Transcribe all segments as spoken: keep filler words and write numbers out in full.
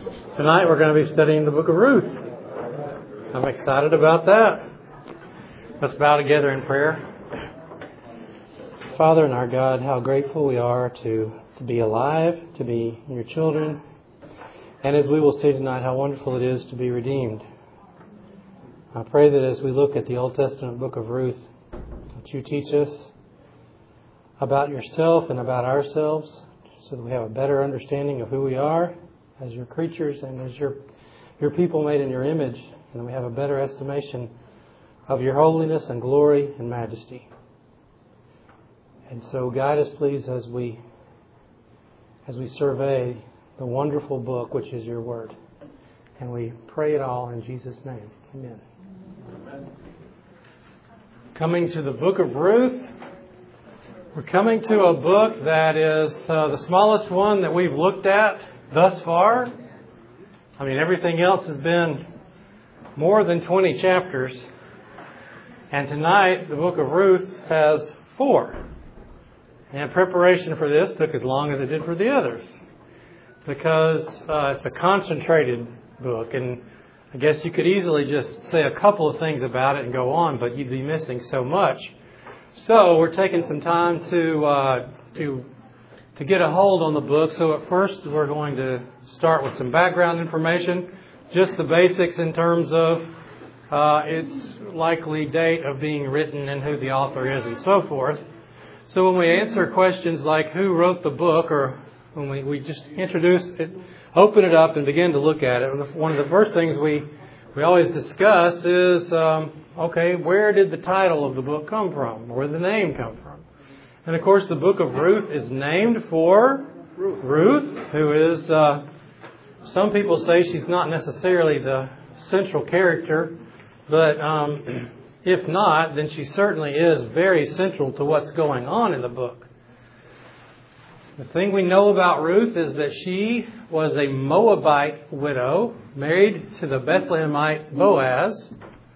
Tonight we're going to be studying the book of Ruth. I'm excited about that. Let's bow together in prayer. Father and our God, how grateful we are to, to be alive, to be your children. And as we will see tonight, how wonderful it is to be redeemed. I pray that as we look at the Old Testament book of Ruth, that you teach us about yourself and about ourselves so that we have a better understanding of who we are as your creatures and as your your people made in your image, and we have a better estimation of your holiness and glory and majesty. And so guide us, please, as we as we survey the wonderful book which is your word. And we pray it all in Jesus' name. Amen. Amen. Coming to the book of Ruth, we're coming to a book that is uh, the smallest one that we've looked at thus far. I mean, everything else has been more than twenty chapters. And tonight, the book of Ruth has four. And preparation for this took as long as it did for the others, because uh, it's a concentrated book. And I guess you could easily just say a couple of things about it and go on, but you'd be missing so much. So we're taking some time to uh, to to get a hold on the book. So at first we're going to start with some background information, just the basics in terms of uh, its likely date of being written and who the author is and so forth. So when we answer questions like who wrote the book, or when we, we just introduce it, open it up and begin to look at it, one of the first things we, we always discuss is, um, okay, where did the title of the book come from? Where did the name come from? And of course, the book of Ruth is named for Ruth, who is, uh, some people say she's not necessarily the central character, but um, if not, then she certainly is very central to what's going on in the book. The thing we know about Ruth is that she was a Moabite widow married to the Bethlehemite Boaz.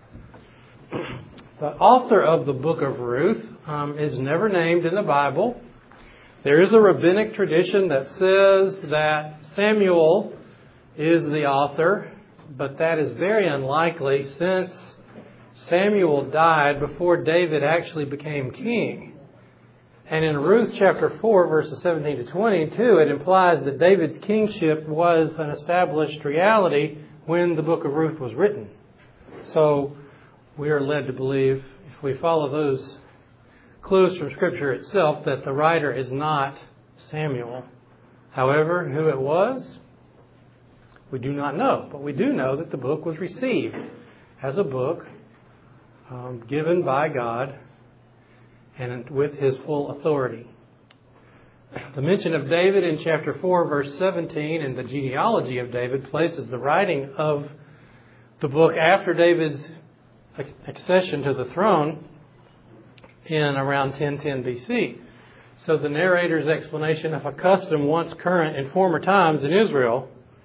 The author of the book of Ruth um, is never named in the Bible. There is a rabbinic tradition that says that Samuel is the author, but that is very unlikely since Samuel died before David actually became king. And in Ruth chapter four, verses seventeen to twenty-two, it implies that David's kingship was an established reality when the book of Ruth was written. So we are led to believe, if we follow those clues from Scripture itself, that the writer is not Samuel. However, who it was, we do not know. But we do know that the book was received as a book um, given by God and with his full authority. The mention of David in chapter four, verse seventeen, and the genealogy of David places the writing of the book after David's accession to the throne in around ten ten B C. So the narrator's explanation of a custom once current in former times in Israel,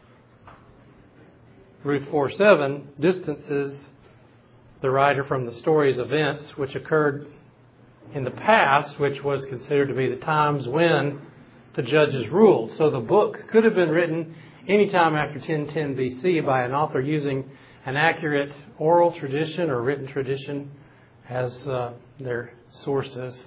Ruth four seven, distances the writer from the story's events which occurred in the past, which was considered to be the times when the judges ruled. So the book could have been written anytime after ten ten B C by an author using an accurate oral tradition or written tradition as uh, their sources.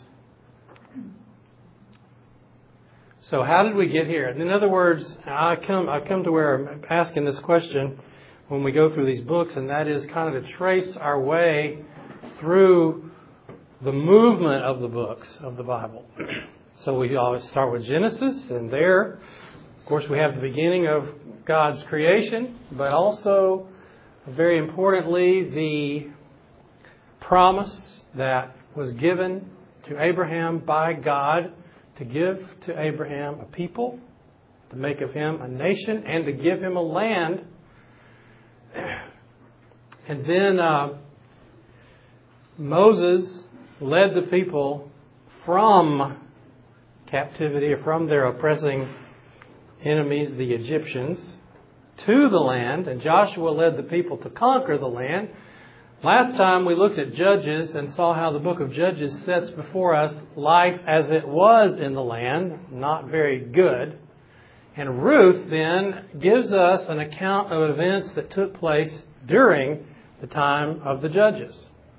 So how did we get here? In other words, I come I come to where I'm asking this question when we go through these books, and that is kind of to trace our way through the movement of the books of the Bible. So we always start with Genesis, and there, of course, we have the beginning of God's creation, but also, very importantly, the promise that was given to Abraham by God to give to Abraham a people, to make of him a nation, and to give him a land. And then uh, Moses led the people from captivity, or from their oppressing enemies, the Egyptians, to the land, and Joshua led the people to conquer the land. Last time we looked at Judges and saw how the book of Judges sets before us life as it was in the land, not very good. And Ruth then gives us an account of events that took place during the time of the judges.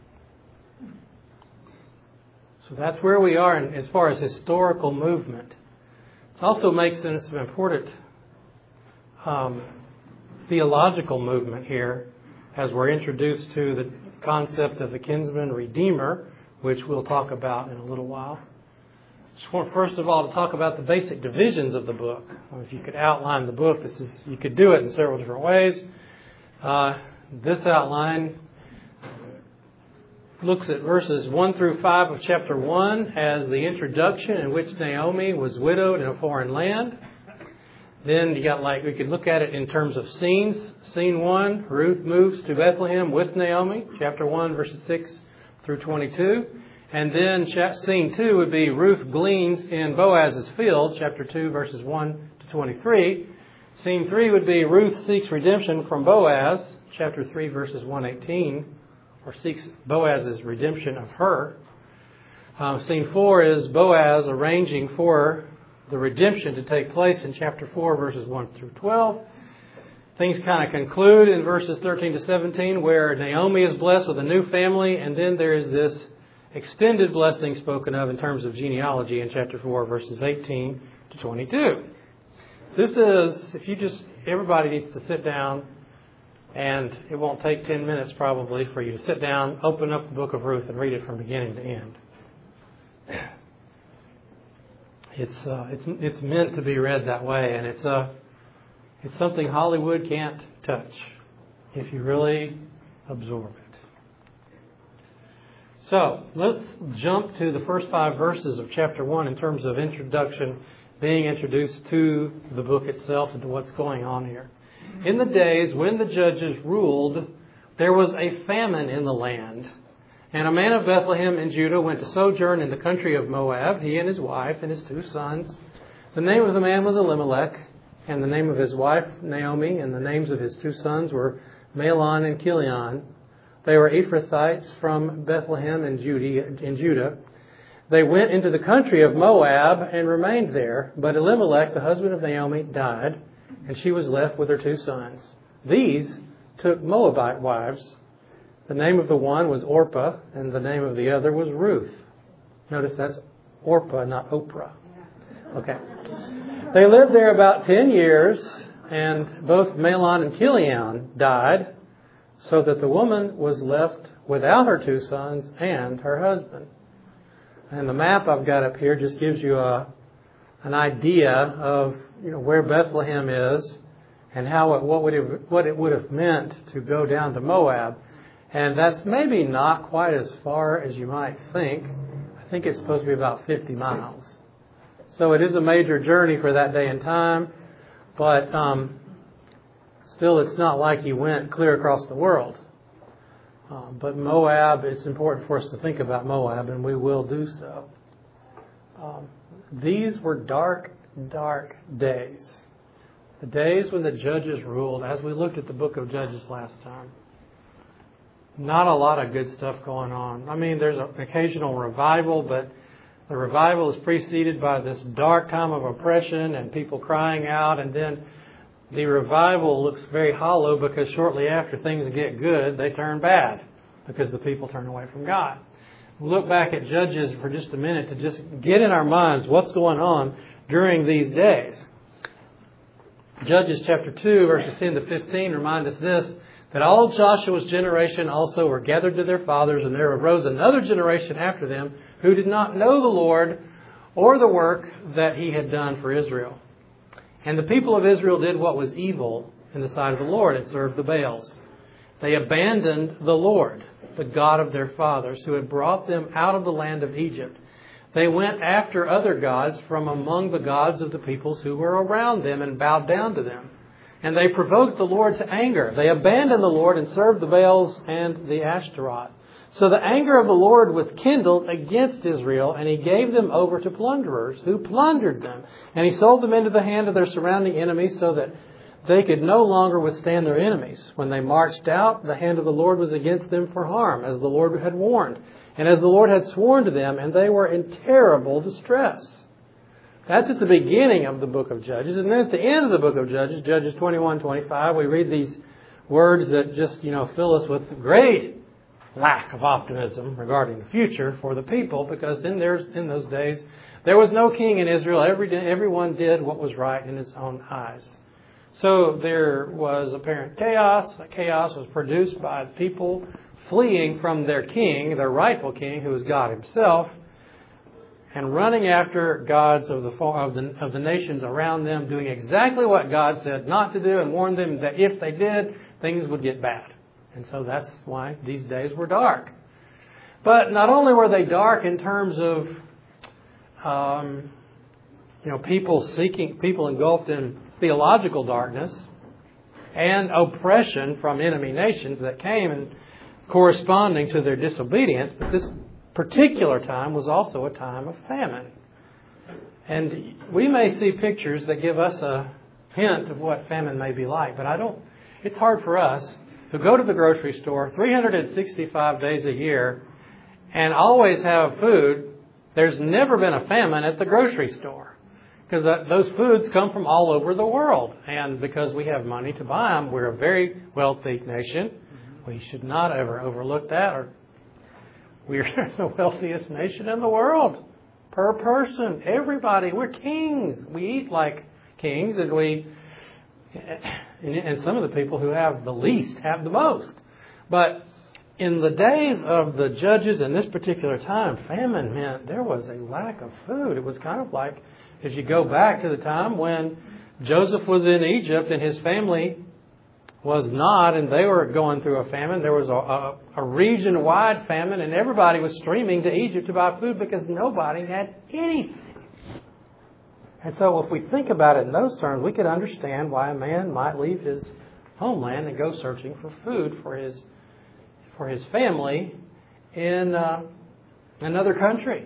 So that's where we are in, as far as historical movement. It also makes an important um, theological movement here as we're introduced to the concept of the kinsman redeemer, which we'll talk about in a little while. Just want, first of all, to talk about the basic divisions of the book. If you could outline the book, this is you could do it in several different ways. Uh, this outline looks at verses one through five of chapter one as the introduction in which Naomi was widowed in a foreign land. Then you got like we could look at it in terms of scenes. Scene one, Ruth moves to Bethlehem with Naomi, chapter one, verses six through twenty-two. And then scene two would be Ruth gleans in Boaz's field, chapter two, verses one to twenty-three. Scene three would be Ruth seeks redemption from Boaz, chapter three, verses one to eighteen. Or seeks Boaz's redemption of her. Uh, scene four is Boaz arranging for the redemption to take place in chapter four, verses one through twelve. Things kind of conclude in verses thirteen to seventeen, where Naomi is blessed with a new family, and then there is this extended blessing spoken of in terms of genealogy in chapter four, verses eighteen to twenty-two. This is, if you just, everybody needs to sit down. And it won't take ten minutes probably for you to sit down, open up the book of Ruth, and read it from beginning to end. It's uh, it's it's meant to be read that way, and it's uh, it's something Hollywood can't touch if you really absorb it. So let's jump to the first five verses of chapter one in terms of introduction, being introduced to the book itself and to what's going on here. In the days when the judges ruled, there was a famine in the land. And a man of Bethlehem in Judah went to sojourn in the country of Moab, he and his wife and his two sons. The name of the man was Elimelech, and the name of his wife Naomi, and the names of his two sons were Mahlon and Chilion. They were Ephrathites from Bethlehem in Judah. They went into the country of Moab and remained there. But Elimelech, the husband of Naomi, died, and she was left with her two sons. These took Moabite wives. The name of the one was Orpah, and the name of the other was Ruth. Notice that's Orpah, not Oprah. Okay. They lived there about ten years, and both Mahlon and Chilion died, so that the woman was left without her two sons and her husband. And the map I've got up here just gives you a an idea of, you know, where Bethlehem is and how it, what would it, what it would have meant to go down to Moab. And that's maybe not quite as far as you might think. I think it's supposed to be about fifty miles. So it is a major journey for that day and time, but um, still it's not like he went clear across the world. Uh, but Moab, it's important for us to think about Moab, and we will do so. Um, these were dark, dark days. The days when the judges ruled, as we looked at the book of Judges last time. Not a lot of good stuff going on. I mean, there's an occasional revival, but the revival is preceded by this dark time of oppression and people crying out, and then the revival looks very hollow because shortly after things get good, they turn bad because the people turn away from God. We'll look back at Judges for just a minute to just get in our minds what's going on during these days. Judges chapter two, verses ten to fifteen remind us this, that all Joshua's generation also were gathered to their fathers, and there arose another generation after them who did not know the Lord or the work that he had done for Israel. And the people of Israel did what was evil in the sight of the Lord and served the Baals. They abandoned the Lord, the God of their fathers, who had brought them out of the land of Egypt. They went after other gods from among the gods of the peoples who were around them and bowed down to them. And they provoked the Lord to anger. They abandoned the Lord and served the Baals and the Ashtaroth. So the anger of the Lord was kindled against Israel, and he gave them over to plunderers who plundered them. And he sold them into the hand of their surrounding enemies so that they could no longer withstand their enemies. When they marched out, the hand of the Lord was against them for harm, as the Lord had warned, and as the Lord had sworn to them, and they were in terrible distress. That's at the beginning of the book of Judges. And then at the end of the book of Judges, Judges twenty-one, twenty-five, we read these words that just, you know, fill us with great lack of optimism regarding the future for the people, because in there's in those days there was no king in Israel. Every everyone did what was right in his own eyes. So there was apparent chaos. That chaos was produced by people fleeing from their king, their rightful king, who was God himself, and running after gods of the of the of the nations around them, doing exactly what God said not to do, and warned them that if they did, things would get bad. And so that's why these days were dark. But not only were they dark in terms of, um, you know, people seeking, people engulfed in theological darkness and oppression from enemy nations that came and corresponding to their disobedience, but this particular time was also a time of famine. And we may see pictures that give us a hint of what famine may be like, but I don't, it's hard for us who go to the grocery store three hundred sixty-five days a year and always have food. There's never been a famine at the grocery store, because those foods come from all over the world. And because we have money to buy them, we're a very wealthy nation. We should not ever overlook that. Or we're the wealthiest nation in the world per person. Everybody, we're kings. We eat like kings, and we... And some of the people who have the least have the most. But in the days of the judges in this particular time, famine meant there was a lack of food. It was kind of like, as you go back to the time when Joseph was in Egypt and his family was not, and they were going through a famine. There was a, a, a region-wide famine, and everybody was streaming to Egypt to buy food because nobody had anything. And so if we think about it in those terms, we could understand why a man might leave his homeland and go searching for food for his for his family in uh, another country.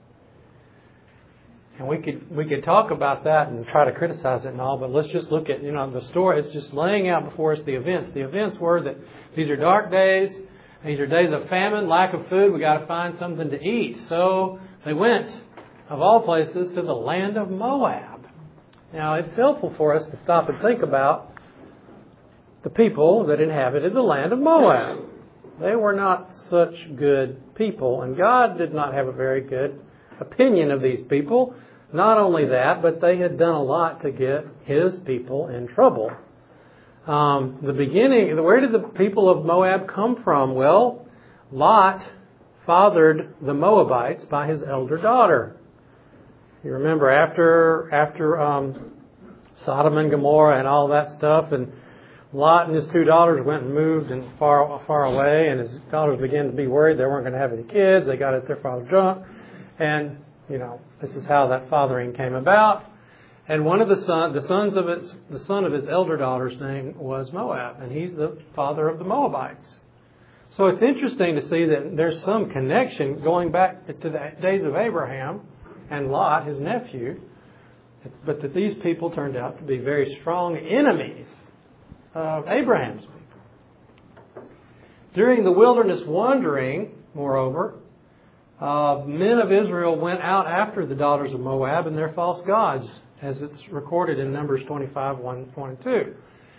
And we could we could talk about that and try to criticize it and all, but let's just look at, you know, the story. It's just laying out before us the events. The events were that these are dark days. These are days of famine, lack of food. We got to find something to eat. So they went, of all places, to the land of Moab. Now, it's helpful for us to stop and think about the people that inhabited the land of Moab. They were not such good people, and God did not have a very good opinion of these people. Not only that, but they had done a lot to get His people in trouble. Um, the beginning, where did the people of Moab come from? Well, Lot fathered the Moabites by his elder daughter. You remember after after um, Sodom and Gomorrah and all that stuff, and Lot and his two daughters went and moved and far far away, and his daughters began to be worried they weren't going to have any kids. They got at their father drunk, and you know this is how that fathering came about. And one of the son, the sons of its, the son of his elder daughter's name was Moab, and he's the father of the Moabites. So it's interesting to see that there's some connection going back to the days of Abraham and Lot, his nephew, but that these people turned out to be very strong enemies of Abraham's people. During the wilderness wandering, moreover, uh, men of Israel went out after the daughters of Moab and their false gods, as it's recorded in Numbers twenty-five, one, one and two.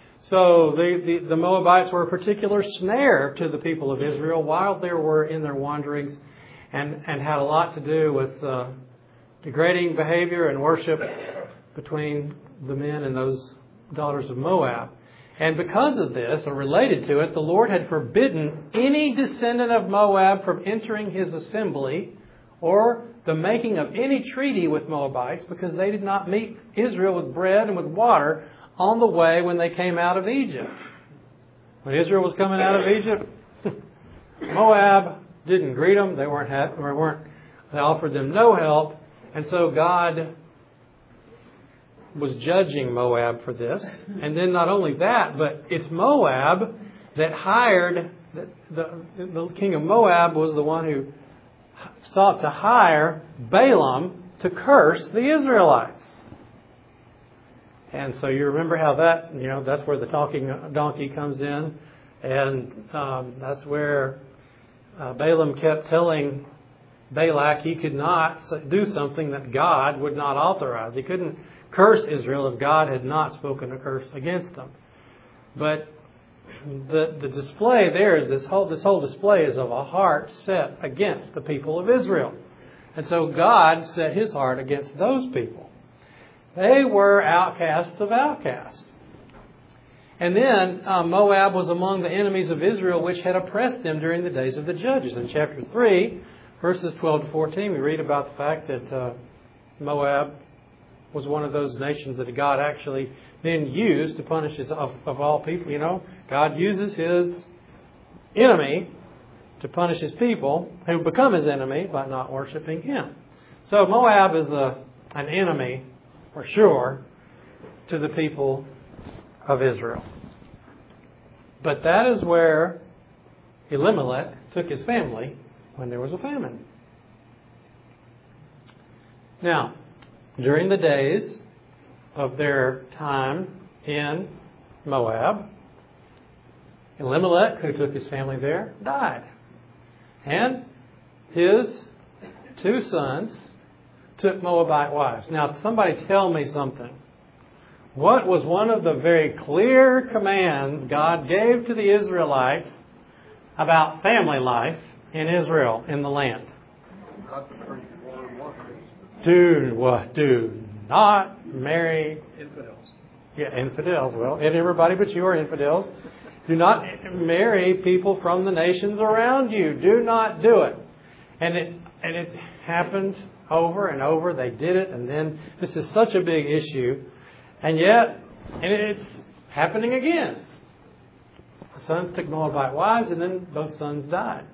So the, the, the Moabites were a particular snare to the people of Israel while they were in their wanderings, and, and had a lot to do with uh, degrading behavior and worship between the men and those daughters of Moab. And because of this, or related to it, the Lord had forbidden any descendant of Moab from entering His assembly or the making of any treaty with Moabites, because they did not meet Israel with bread and with water on the way when they came out of Egypt. When Israel was coming out of Egypt, Moab didn't greet them. They weren't, had, or weren't. They offered them no help. And so God was judging Moab for this. And then not only that, but it's Moab that hired, the, the, the king of Moab was the one who sought to hire Balaam to curse the Israelites. And so you remember how that, you know, that's where the talking donkey comes in. And um, that's where uh, Balaam kept telling Balak, he could not do something that God would not authorize. He couldn't curse Israel if God had not spoken a curse against them. But the the display there is this whole this whole display is of a heart set against the people of Israel. And so God set his heart against those people. They were outcasts of outcasts. And then uh, Moab was among the enemies of Israel, which had oppressed them during the days of the judges. In chapter three, verses twelve to fourteen, we read about the fact that uh, Moab was one of those nations that God actually then used to punish his, of, of all people. You know, God uses his enemy to punish his people who become his enemy by not worshiping him. So Moab is a, an enemy, for sure, to the people of Israel. But that is where Elimelech took his family when there was a famine. Now, during the days of their time in Moab, Elimelech, who took his family there, died. And his two sons took Moabite wives. Now, somebody tell me something. What was one of the very clear commands God gave to the Israelites about family life in Israel, in the land? Do what? Do not marry infidels. Yeah, infidels. Well, and everybody but you are infidels. Do not marry people from the nations around you. Do not do it. And it and it happened over and over. They did it, and then this is such a big issue. And yet, and it's happening again. The sons took Moabite wives, and then both sons died.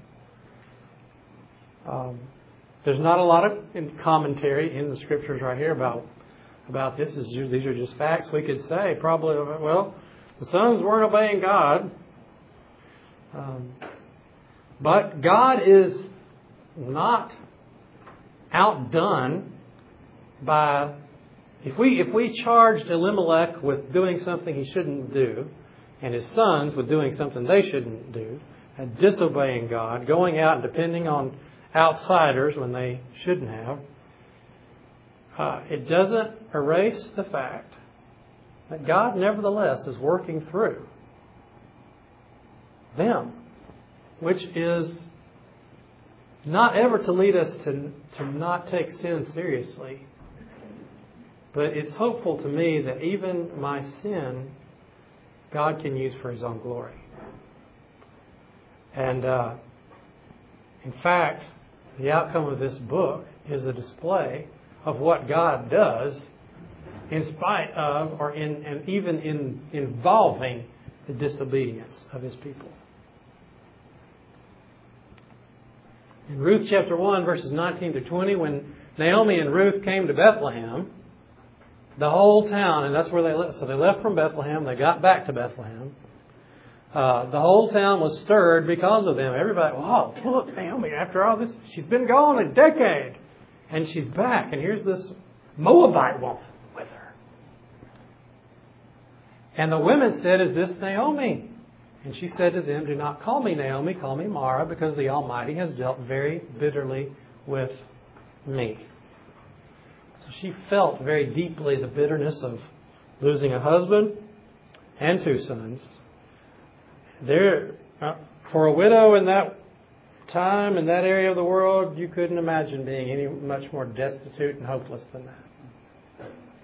Um, there's not a lot of commentary in the scriptures right here about about this. Is just, these are just facts. We could say probably, well, the sons weren't obeying God, um, but God is not outdone by. If we if we charged Elimelech with doing something he shouldn't do, and his sons with doing something they shouldn't do, and disobeying God, going out and depending on outsiders when they shouldn't have, uh, it doesn't erase the fact that God nevertheless is working through them, which is not ever to lead us to, to not take sin seriously. But it's hopeful to me that even my sin, God can use for his own glory. And uh, in fact, the outcome of this book is a display of what God does in spite of, or in, and even in involving the disobedience of his people. In Ruth chapter one, verses nineteen to twenty, when Naomi and Ruth came to Bethlehem, the whole town, and that's where they left. So they left from Bethlehem. They got back to Bethlehem. Uh, the whole town was stirred because of them. Everybody, wow, look, Naomi, after all this, she's been gone a decade. And she's back. And here's this Moabite woman with her. And the women said, is this Naomi? And she said to them, do not call me Naomi, call me Mara, because the Almighty has dealt very bitterly with me. So she felt very deeply the bitterness of losing a husband and two sons. There, uh, for a widow in that time, in that area of the world, you couldn't imagine being any much more destitute and hopeless than that.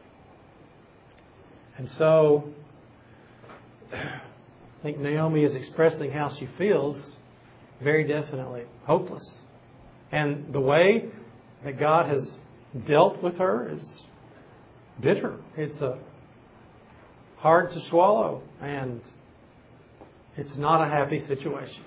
And so, I think Naomi is expressing how she feels very definitely hopeless. And the way that God has dealt with her is bitter. It's a hard to swallow, and it's not a happy situation.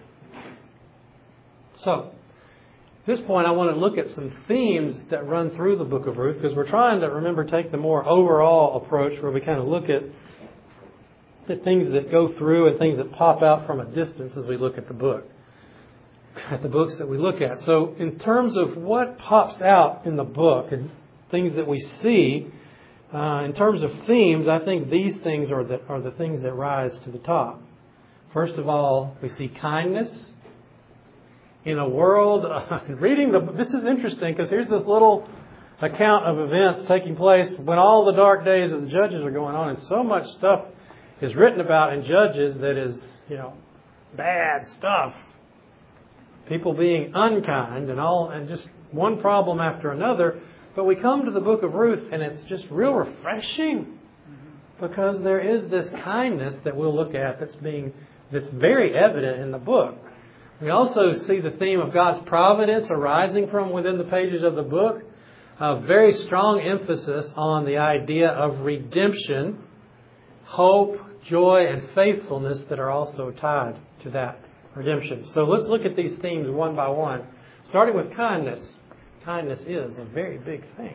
So, at this point, I want to look at some themes that run through the book of Ruth, because we're trying to, remember, take the more overall approach where we kind of look at the things that go through and things that pop out from a distance as we look at the book, at the books that we look at. So, in terms of what pops out in the book and things that we see, uh, in terms of themes, I think these things are the, are the things that rise to the top. First of all, we see kindness in a world, uh, reading the, this is interesting because here's this little account of events taking place when all the dark days of the Judges are going on, and so much stuff is written about in Judges that is, you know, bad stuff. People being unkind and all, and just one problem after another. But we come to the book of Ruth and it's just real refreshing because there is this kindness that we'll look at that's being, that's very evident in the book. We also see the theme of God's providence arising from within the pages of the book. A very strong emphasis on the idea of redemption, hope, joy, and faithfulness that are also tied to that redemption. So let's look at these themes one by one. Starting with kindness. Kindness is a very big thing.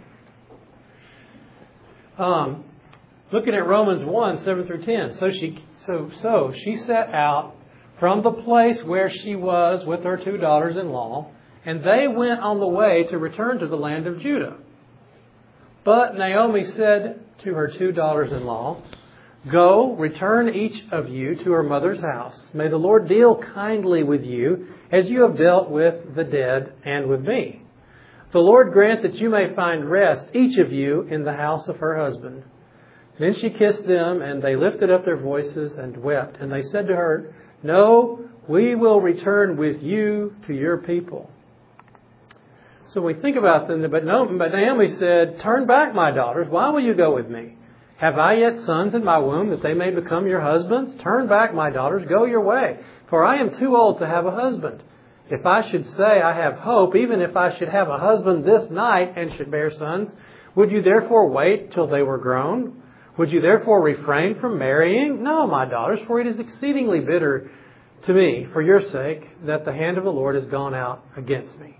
Um, looking at Romans one, seven through ten. So she, so, so she set out from the place where she was with her two daughters-in-law, and they went on the way to return to the land of Judah. But Naomi said to her two daughters-in-law, "Go, return each of you to her mother's house. May the Lord deal kindly with you as you have dealt with the dead and with me. The Lord grant that you may find rest, each of you, in the house of her husband." Then she kissed them, and they lifted up their voices and wept. And they said to her, "No, we will return with you to your people." So we think about them, but Naomi said, "Turn back, my daughters. Why will you go with me? Have I yet sons in my womb that they may become your husbands? Turn back, my daughters. Go your way, for I am too old to have a husband. If I should say I have hope, even if I should have a husband this night and should bear sons, would you therefore wait till they were grown? Would you therefore refrain from marrying? No, my daughters, for it is exceedingly bitter to me, for your sake, that the hand of the Lord has gone out against me."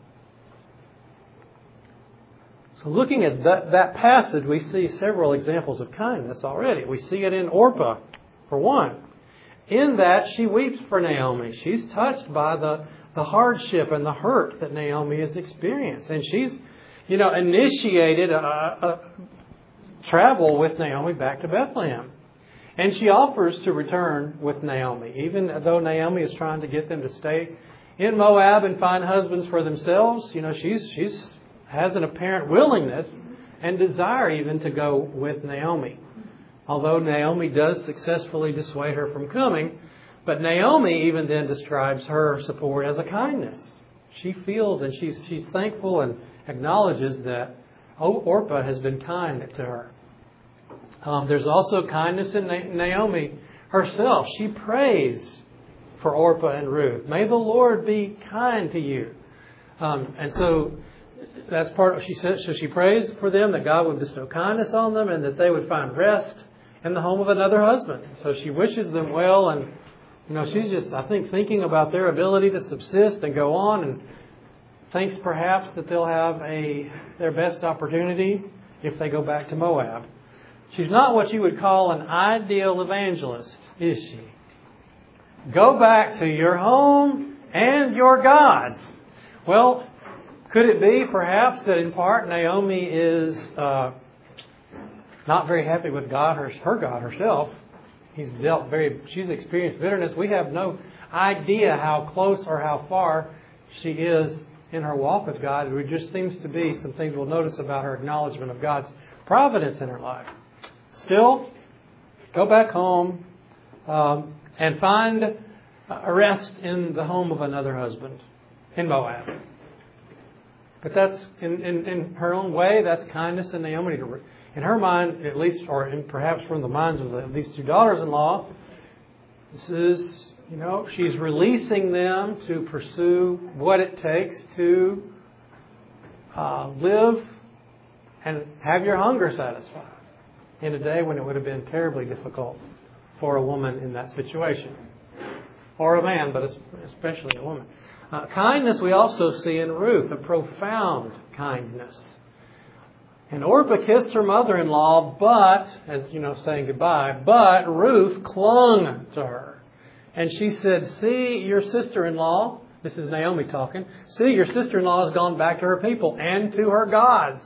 So looking at that, that passage, we see several examples of kindness already. We see it in Orpah, for one. In that she weeps for Naomi. She's touched by the, the hardship and the hurt that Naomi has experienced. And she's, you know, initiated a, a travel with Naomi back to Bethlehem. And she offers to return with Naomi, even though Naomi is trying to get them to stay in Moab and find husbands for themselves. You know, she's she's has an apparent willingness and desire even to go with Naomi. Although Naomi does successfully dissuade her from coming, but Naomi even then describes her support as a kindness. She feels and she's she's thankful and acknowledges that Orpah has been kind to her. Um, there's also kindness in Naomi herself. She prays for Orpah and Ruth. May the Lord be kind to you. Um, and so that's part of, she says, so she prays for them that God would bestow kindness on them and that they would find rest in the home of another husband. So she wishes them well, and you know, she's just, I think, thinking about their ability to subsist and go on, and thinks perhaps that they'll have a their best opportunity if they go back to Moab. She's not what you would call an ideal evangelist, is she? Go back to your home and your gods. Well, could it be perhaps that in part Naomi is uh, not very happy with God, her, her God herself? He's dealt very, she's experienced bitterness. We have no idea how close or how far she is in her walk with God. There just seems to be some things we'll notice about her acknowledgement of God's providence in her life. Still, go back home um, and find a rest in the home of another husband in Moab. But that's, in, in, in her own way, that's kindness in Naomi. In her mind, at least, or in, perhaps from the minds of the, these two daughters-in-law, this is, you know, she's releasing them to pursue what it takes to uh, live and have your hunger satisfied in a day when it would have been terribly difficult for a woman in that situation. Or a man, but especially a woman. Uh, kindness we also see in Ruth, a profound kindness. And Orpah kissed her mother-in-law, but, as you know, saying goodbye, but Ruth clung to her. And she said, "See, your sister-in-law," this is Naomi talking, "see, your sister-in-law has gone back to her people and to her gods.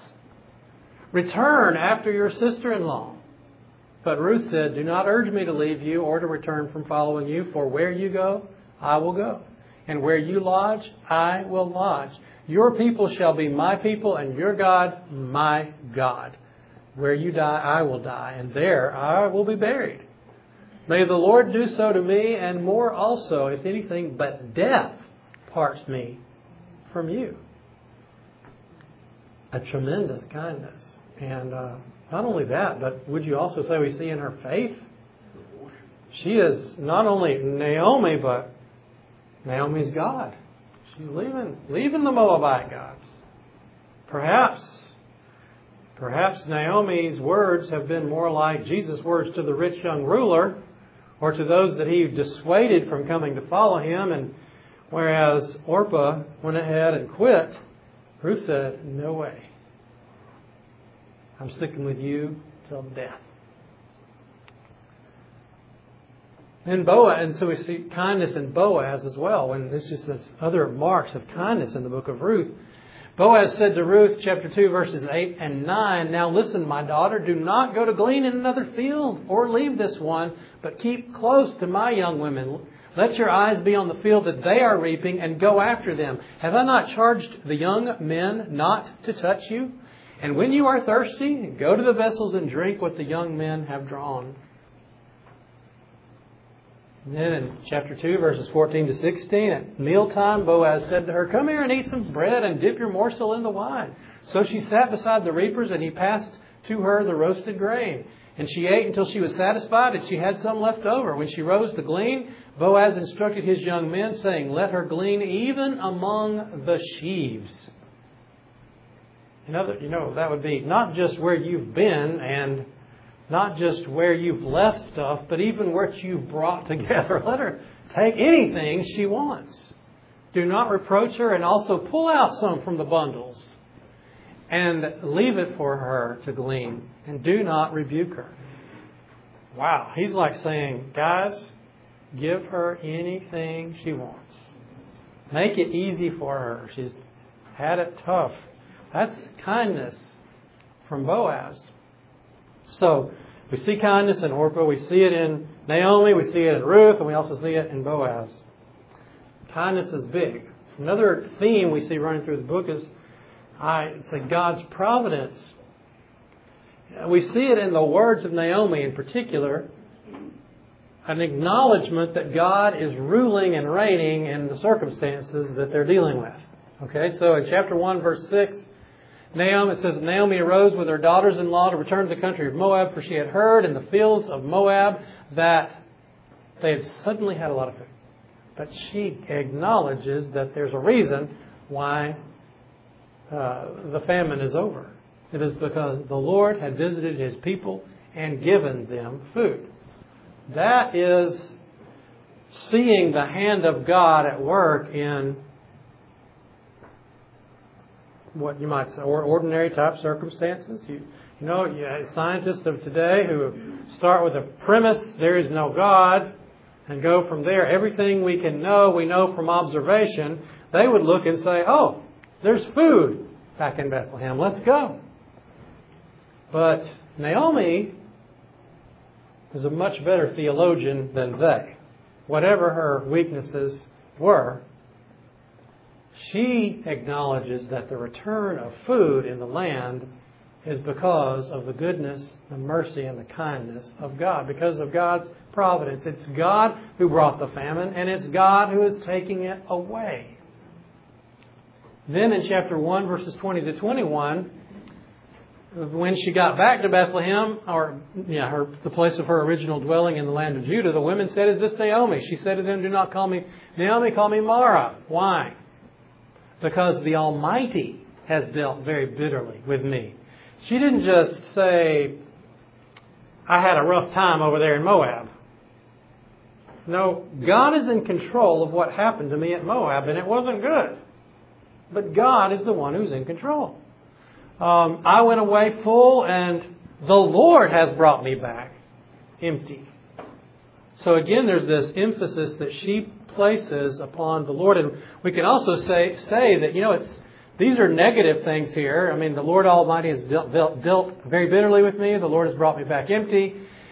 Return after your sister-in-law." But Ruth said, "Do not urge me to leave you or to return from following you, for where you go, I will go, and where you lodge, I will lodge. Your people shall be my people, and your God, my God. Where you die, I will die, and there I will be buried. May the Lord do so to me, and more also, if anything but death parts me from you. A tremendous kindness. And uh, not only that, but would you also say we see in her faith? She is not only Naomi, but Naomi's God. She's leaving, leaving the Moabite gods. Perhaps, perhaps Naomi's words have been more like Jesus' words to the rich young ruler, or to those that he dissuaded from coming to follow him. And whereas Orpah went ahead and quit, Ruth said, no way. I'm sticking with you till death. And Boaz, and so we see kindness in Boaz as well. And this is this other marks of kindness in the book of Ruth. Boaz said to Ruth, chapter two, verses eight and nine, now listen, my daughter, do not go to glean in another field or leave this one, but keep close to my young women. Let your eyes be on the field that they are reaping and go after them. Have I not charged the young men not to touch you? And when you are thirsty, go to the vessels and drink what the young men have drawn. And then in chapter two, verses fourteen to sixteen, at mealtime, Boaz said to her, come here and eat some bread and dip your morsel in the wine. So she sat beside the reapers, and he passed to her the roasted grain. And she ate until she was satisfied, and she had some left over. When she rose to glean, Boaz instructed his young men, saying, let her glean even among the sheaves. You know, you know, that would be not just where you've been and not just where you've left stuff, but even what you've brought together. Let her take anything she wants. Do not reproach her, and also pull out some from the bundles and leave it for her to glean, and do not rebuke her. Wow. He's like saying, guys, give her anything she wants. Make it easy for her. She's had it tough. That's kindness from Boaz. So we see kindness in Orpah. We see it in Naomi. We see it in Ruth. And we also see it in Boaz. Kindness is big. Another theme we see running through the book is I say God's providence. We see it in the words of Naomi in particular. An acknowledgement that God is ruling and reigning in the circumstances that they're dealing with. Okay, so in chapter one, verse six, Naomi, it says, Naomi arose with her daughters-in-law to return to the country of Moab, for she had heard in the fields of Moab that they had suddenly had a lot of food. But she acknowledges that there's a reason why uh, the famine is over. It is because the Lord had visited His people and given them food. That is seeing the hand of God at work in what you might say, or ordinary type circumstances. You, you know, you have scientists of today who start with a premise, there is no God, and go from there. Everything we can know, we know from observation. They would look and say, oh, there's food back in Bethlehem. Let's go. But Naomi is a much better theologian than they. Whatever her weaknesses were, she acknowledges that the return of food in the land is because of the goodness, the mercy, and the kindness of God. Because of God's providence. It's God who brought the famine, and it's God who is taking it away. Then in chapter one, verses twenty to twenty-one, when she got back to Bethlehem, or yeah, her, the place of her original dwelling in the land of Judah, the women said, is this Naomi? She said to them, do not call me Naomi, call me Mara. Why? Because the Almighty has dealt very bitterly with me. She didn't just say, I had a rough time over there in Moab. No, God is in control of what happened to me at Moab, and it wasn't good. But God is the one who's in control. Um, I went away full, and the Lord has brought me back empty. So again, there's this emphasis that she places upon the Lord. And we can also say say that, you know, it's these are negative things here. I mean, the Lord Almighty has dealt, dealt, dealt very bitterly with me. The Lord has brought me back empty.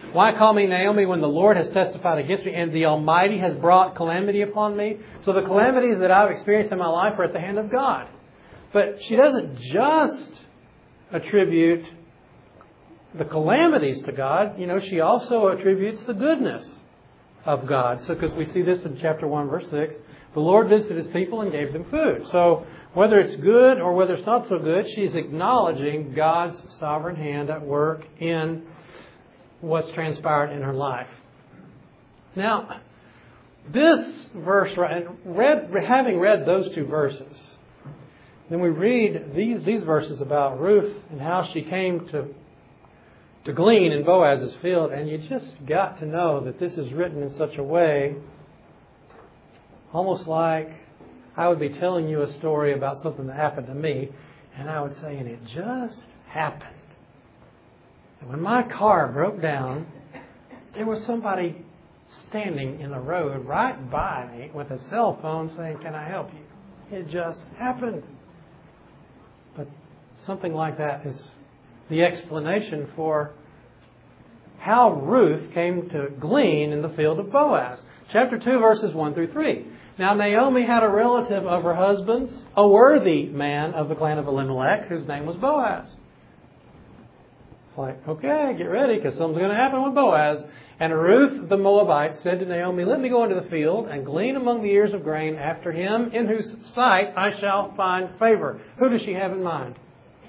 Why call me Naomi when the Lord has testified against me and the Almighty has brought calamity upon me? So the calamities that I've experienced in my life are at the hand of God. But she doesn't just attribute the calamities to God. You know, she also attributes the goodness of God. So, because we see this in chapter one, verse six, the Lord visited His people and gave them food. So, whether it's good or whether it's not so good, she's acknowledging God's sovereign hand at work in what's transpired in her life. Now, this verse, read, having read those two verses, then we read these, these verses about Ruth and how she came to to glean in Boaz's field, and you just got to know that this is written in such a way, almost like I would be telling you a story about something that happened to me, and I would say, and it just happened. And when my car broke down, there was somebody standing in the road right by me with a cell phone saying, can I help you? It just happened. But something like that is the explanation for how Ruth came to glean in the field of Boaz. Chapter two, verses one through three. Now Naomi had a relative of her husband's, a worthy man of the clan of Elimelech, whose name was Boaz. It's like, okay, get ready, because something's going to happen with Boaz. And Ruth the Moabite said to Naomi, let me go into the field and glean among the ears of grain after him, in whose sight I shall find favor. Who does she have in mind?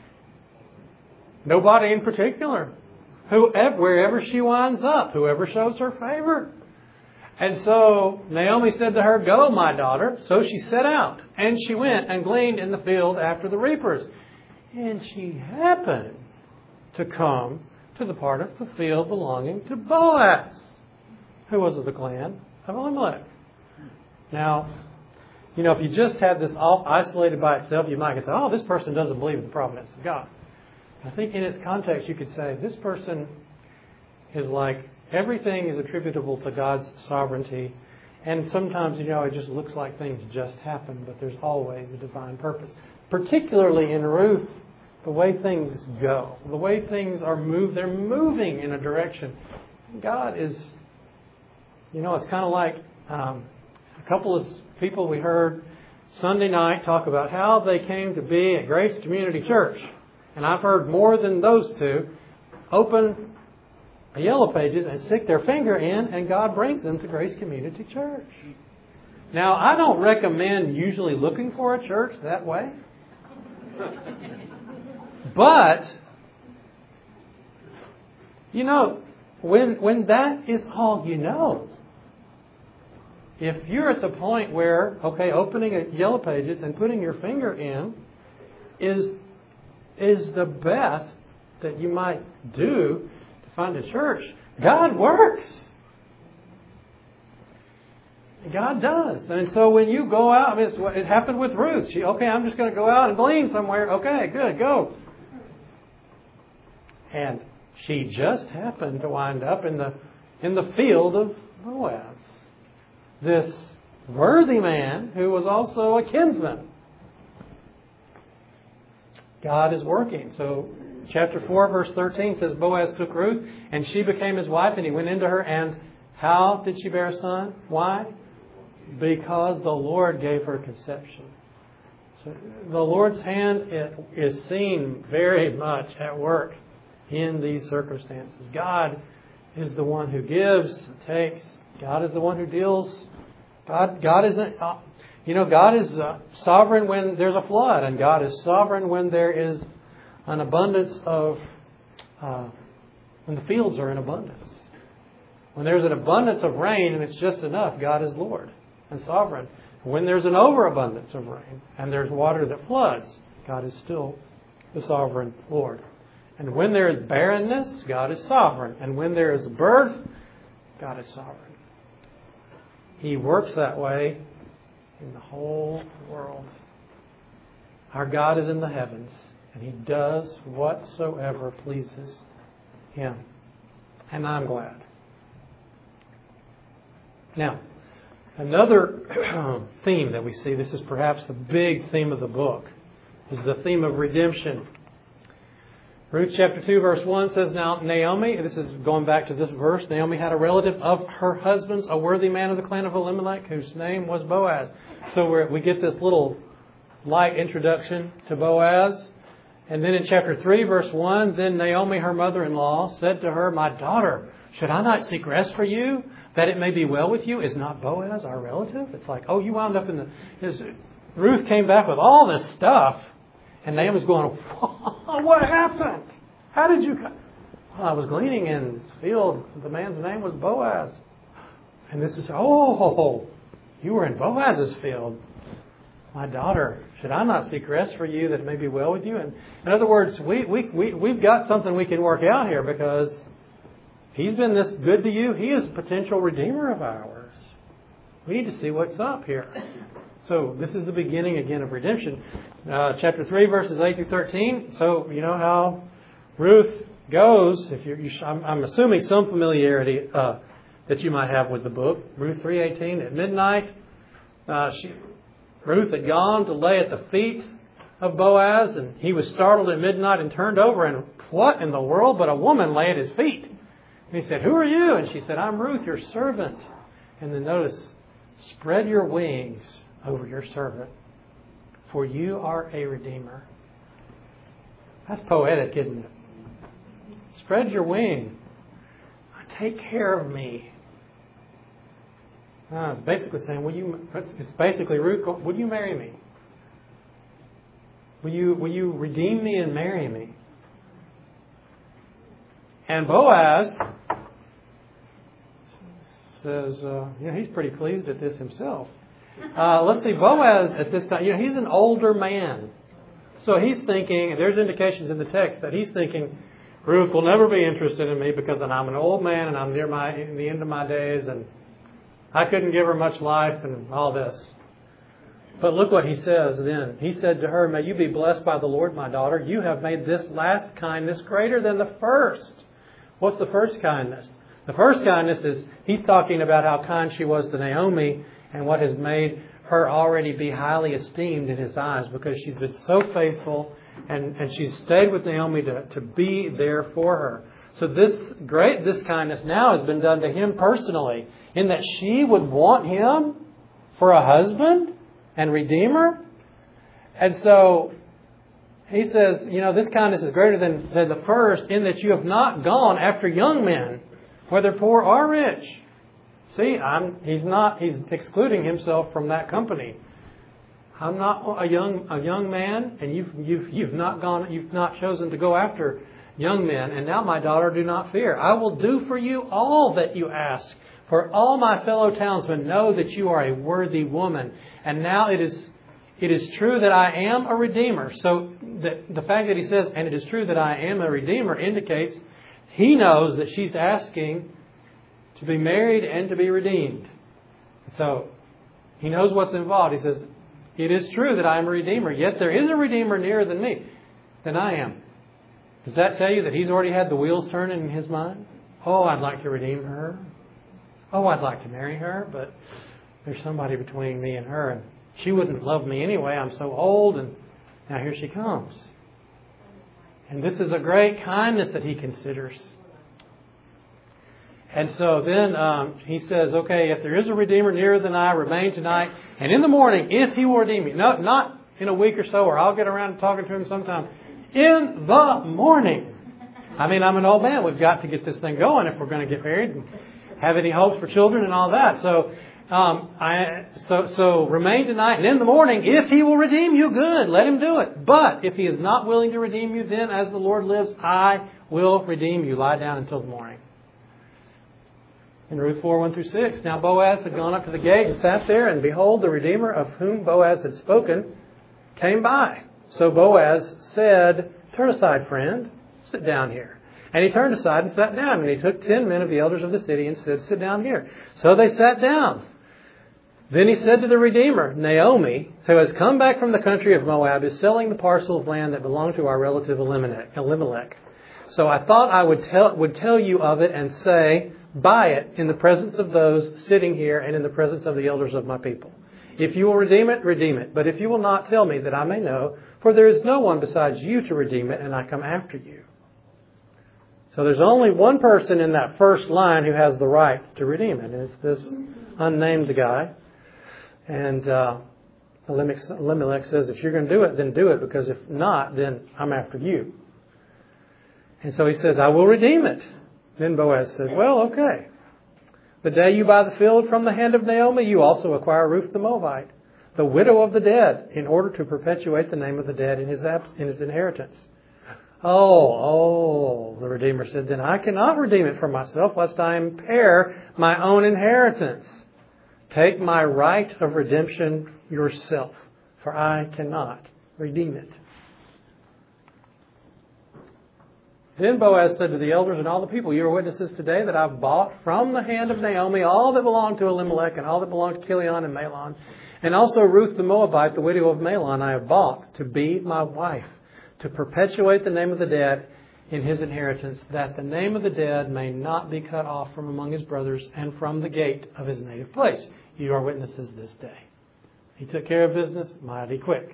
Nobody in particular. Whoever, wherever she winds up, whoever shows her favor. And so Naomi said to her, go, my daughter. So she set out, and she went and gleaned in the field after the reapers. And she happened to come to the part of the field belonging to Boaz, who was of the clan of Elimelech. Now, you know, if you just had this all isolated by itself, you might say, oh, this person doesn't believe in the providence of God. I think in its context you could say this person is like everything is attributable to God's sovereignty. And sometimes, you know, it just looks like things just happen, but there's always a divine purpose. Particularly in Ruth, the way things go, the way things are moved, they're moving in a direction. God is, you know, it's kind of like um, a couple of people we heard Sunday night talk about how they came to be at Grace Community Church. And I've heard more than those two open a Yellow Pages and stick their finger in, and God brings them to Grace Community Church. Now, I don't recommend usually looking for a church that way. But, you know, when when that is all you know, if you're at the point where, okay, opening a Yellow Pages and putting your finger in is is the best that you might do to find a church, God works. God does. And so when you go out, I mean, it's, it happened with Ruth. She, okay, I'm just going to go out and glean somewhere. Okay, good, go. And she just happened to wind up in the in the field of Boaz. This worthy man who was also a kinsman. God is working. So chapter four, verse thirteen says, Boaz took Ruth, and she became his wife, and he went into her. And how did she bear a son? Why? Because the Lord gave her conception. So the Lord's hand is seen very much at work in these circumstances. God is the one who gives, takes. God is the one who deals. God, God isn't... You know, God is uh, sovereign when there's a flood, and God is sovereign when there is an abundance of, uh, when the fields are in abundance. When there's an abundance of rain and it's just enough, God is Lord and sovereign. When there's an overabundance of rain and there's water that floods, God is still the sovereign Lord. And when there is barrenness, God is sovereign. And when there is birth, God is sovereign. He works that way in the whole world. Our God is in the heavens, and He does whatsoever pleases Him. And I'm glad. Now, another theme that we see, this is perhaps the big theme of the book, is the theme of redemption. Ruth chapter two verse one says, now Naomi, this is going back to this verse, Naomi had a relative of her husband's, a worthy man of the clan of Elimelech, whose name was Boaz. So we're, we get this little light introduction to Boaz. And then in chapter three verse one, then Naomi, her mother-in-law, said to her, my daughter, should I not seek rest for you, that it may be well with you? Is not Boaz our relative? It's like, oh, you wound up in the... His, Ruth came back with all this stuff. And Naomi's going, what happened? How did you come? Well, I was gleaning in this field. The man's name was Boaz. And this is, oh, you were in Boaz's field. My daughter, should I not seek rest for you that it may be well with you? And in other words, we, we, we, we've got something we can work out here, because he's been this good to you. He is a potential redeemer of ours. We need to see what's up here. So this is the beginning again of redemption. Uh, chapter three, verses eight through thirteen. So you know how Ruth goes. If you're, you, I'm, I'm assuming some familiarity uh, that you might have with the book. Ruth three eighteen. At midnight, uh, she, Ruth had gone to lay at the feet of Boaz, and he was startled at midnight and turned over, and what in the world but a woman lay at his feet? And he said, who are you? And she said, I'm Ruth, your servant. And then notice, spread your wings over your servant, for you are a redeemer. That's poetic, isn't it? Spread your wing. Take care of me. Uh, it's basically saying, will you? It's basically, Ruth, will you marry me? Will you? Will you redeem me and marry me? And Boaz says, uh, you know, he's pretty pleased at this himself. Uh, let's see, Boaz at this time, you know, he's an older man. So he's thinking, there's indications in the text that he's thinking, Ruth will never be interested in me because I'm an old man and I'm near my in the end of my days and I couldn't give her much life and all this. But look what he says then. He said to her, may you be blessed by the Lord, my daughter. You have made this last kindness greater than the first. What's the first kindness? The first kindness is, he's talking about how kind she was to Naomi and what has made her already be highly esteemed in his eyes, because she's been so faithful and, and she's stayed with Naomi to, to be there for her. So this great, this kindness now has been done to him personally, in that she would want him for a husband and redeemer. And so he says, you know, this kindness is greater than, than the first, in that you have not gone after young men, whether poor or rich. See, I'm, he's not, he's excluding himself from that company. I'm not a young, a young man, and you've, you've, you've not gone, you've not chosen to go after young men. And now, my daughter, do not fear. I will do for you all that you ask. For all my fellow townsmen know that you are a worthy woman. And now it is, it is true that I am a redeemer. So the, the fact that he says, and it is true that I am a redeemer, indicates he knows that she's asking to be married and to be redeemed. So he knows what's involved. He says, it is true that I am a redeemer, yet there is a redeemer nearer than me, than I am. Does that tell you that he's already had the wheels turning in his mind? Oh, I'd like to redeem her. Oh, I'd like to marry her, but there's somebody between me and her, and she wouldn't love me anyway. I'm so old, and now here she comes. And this is a great kindness that he considers. And so then um, he says, okay, if there is a Redeemer nearer than I, remain tonight. And in the morning, if he will redeem me, no, not in a week or so, or I'll get around to talking to him sometime. In the morning. I mean, I'm an old man. We've got to get this thing going if we're going to get married and have any hopes for children and all that. So, um, I, so, so remain tonight. And in the morning, if he will redeem you, good. Let him do it. But if he is not willing to redeem you, then as the Lord lives, I will redeem you. Lie down until the morning. In Ruth four, one through six, now Boaz had gone up to the gate and sat there, and behold, the Redeemer of whom Boaz had spoken came by. So Boaz said, turn aside, friend, sit down here. And he turned aside and sat down, and he took ten men of the elders of the city and said, sit down here. So they sat down. Then he said to the Redeemer, Naomi, who has come back from the country of Moab, is selling the parcel of land that belonged to our relative Elimelech. So I thought I would tell, would tell you of it and say, buy it in the presence of those sitting here and in the presence of the elders of my people. If you will redeem it, redeem it. But if you will not, tell me that I may know, for there is no one besides you to redeem it, and I come after you. So there's only one person in that first line who has the right to redeem it, and it's this unnamed guy. And uh, Elimelech says, if you're going to do it, then do it, because if not, then I'm after you. And so he says, I will redeem it. Then Boaz said, well, okay. The day you buy the field from the hand of Naomi, you also acquire Ruth the Moabite, the widow of the dead, in order to perpetuate the name of the dead in his abs- in his inheritance. Oh, oh, the Redeemer said, then I cannot redeem it for myself, lest I impair my own inheritance. Take my right of redemption yourself, for I cannot redeem it. Then Boaz said to the elders and all the people, you are witnesses today that I've bought from the hand of Naomi all that belonged to Elimelech and all that belonged to Chilion and Mahlon, and also Ruth the Moabite, the widow of Mahlon, I have bought to be my wife, to perpetuate the name of the dead in his inheritance, that the name of the dead may not be cut off from among his brothers and from the gate of his native place. You are witnesses this day. He took care of business mighty quick.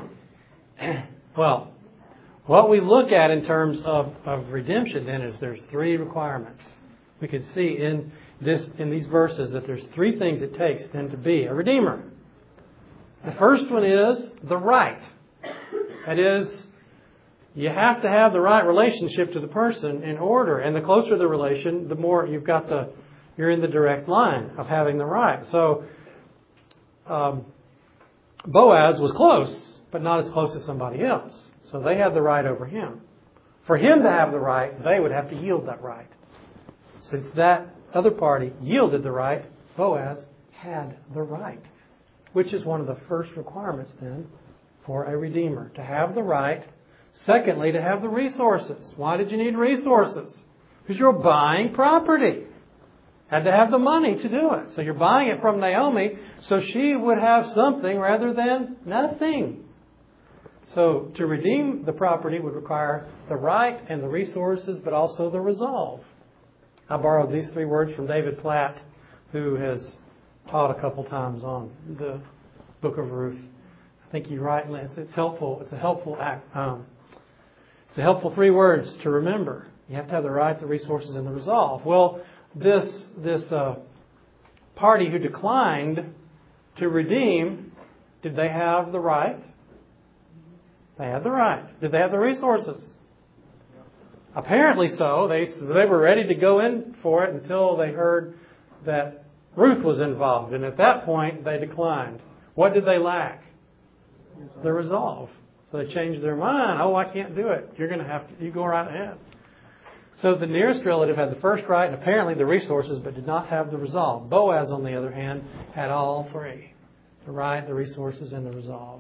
Well, what we look at in terms of, of redemption then is there's three requirements. We can see in this in these verses that there's three things it takes then to be a redeemer. The first one is the right. That is, you have to have the right relationship to the person in order. And the closer the relation, the more you've got the, you're in the direct line of having the right. So, um, Boaz was close, but not as close as somebody else. So they had the right over him. For him to have the right, they would have to yield that right. Since that other party yielded the right, Boaz had the right. Which is one of the first requirements then for a redeemer. To have the right. Secondly, to have the resources. Why did you need resources? Because you're buying property. Had to have the money to do it. So you're buying it from Naomi, so she would have something rather than nothing. So to redeem the property would require the right and the resources, but also the resolve. I borrowed these three words from David Platt, who has taught a couple times on the book of Ruth. I think he rightly, it's, it's helpful. It's a helpful act. Um, it's a helpful three words to remember. You have to have the right, the resources, and the resolve. Well, this this uh, party who declined to redeem, did they have the right? They had the right. Did they have the resources? Apparently so. They they were ready to go in for it until they heard that Ruth was involved. And at that point, they declined. What did they lack? The resolve. So they changed their mind. Oh, I can't do it. You're going to have to, you go right ahead. So the nearest relative had the first right and apparently the resources, but did not have the resolve. Boaz, on the other hand, had all three. The right, the resources, and the resolve.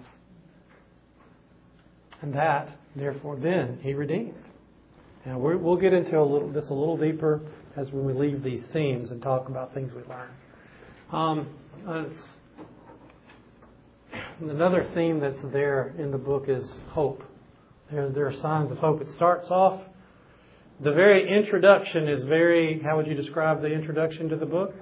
And that, therefore, then he redeemed. Now, we're, we'll get into a little, this a little deeper as when we leave these themes and talk about things we learn. Um, uh, another theme that's there in the book is hope. There, there are signs of hope. It starts off, the very introduction is very, how would you describe the introduction to the book?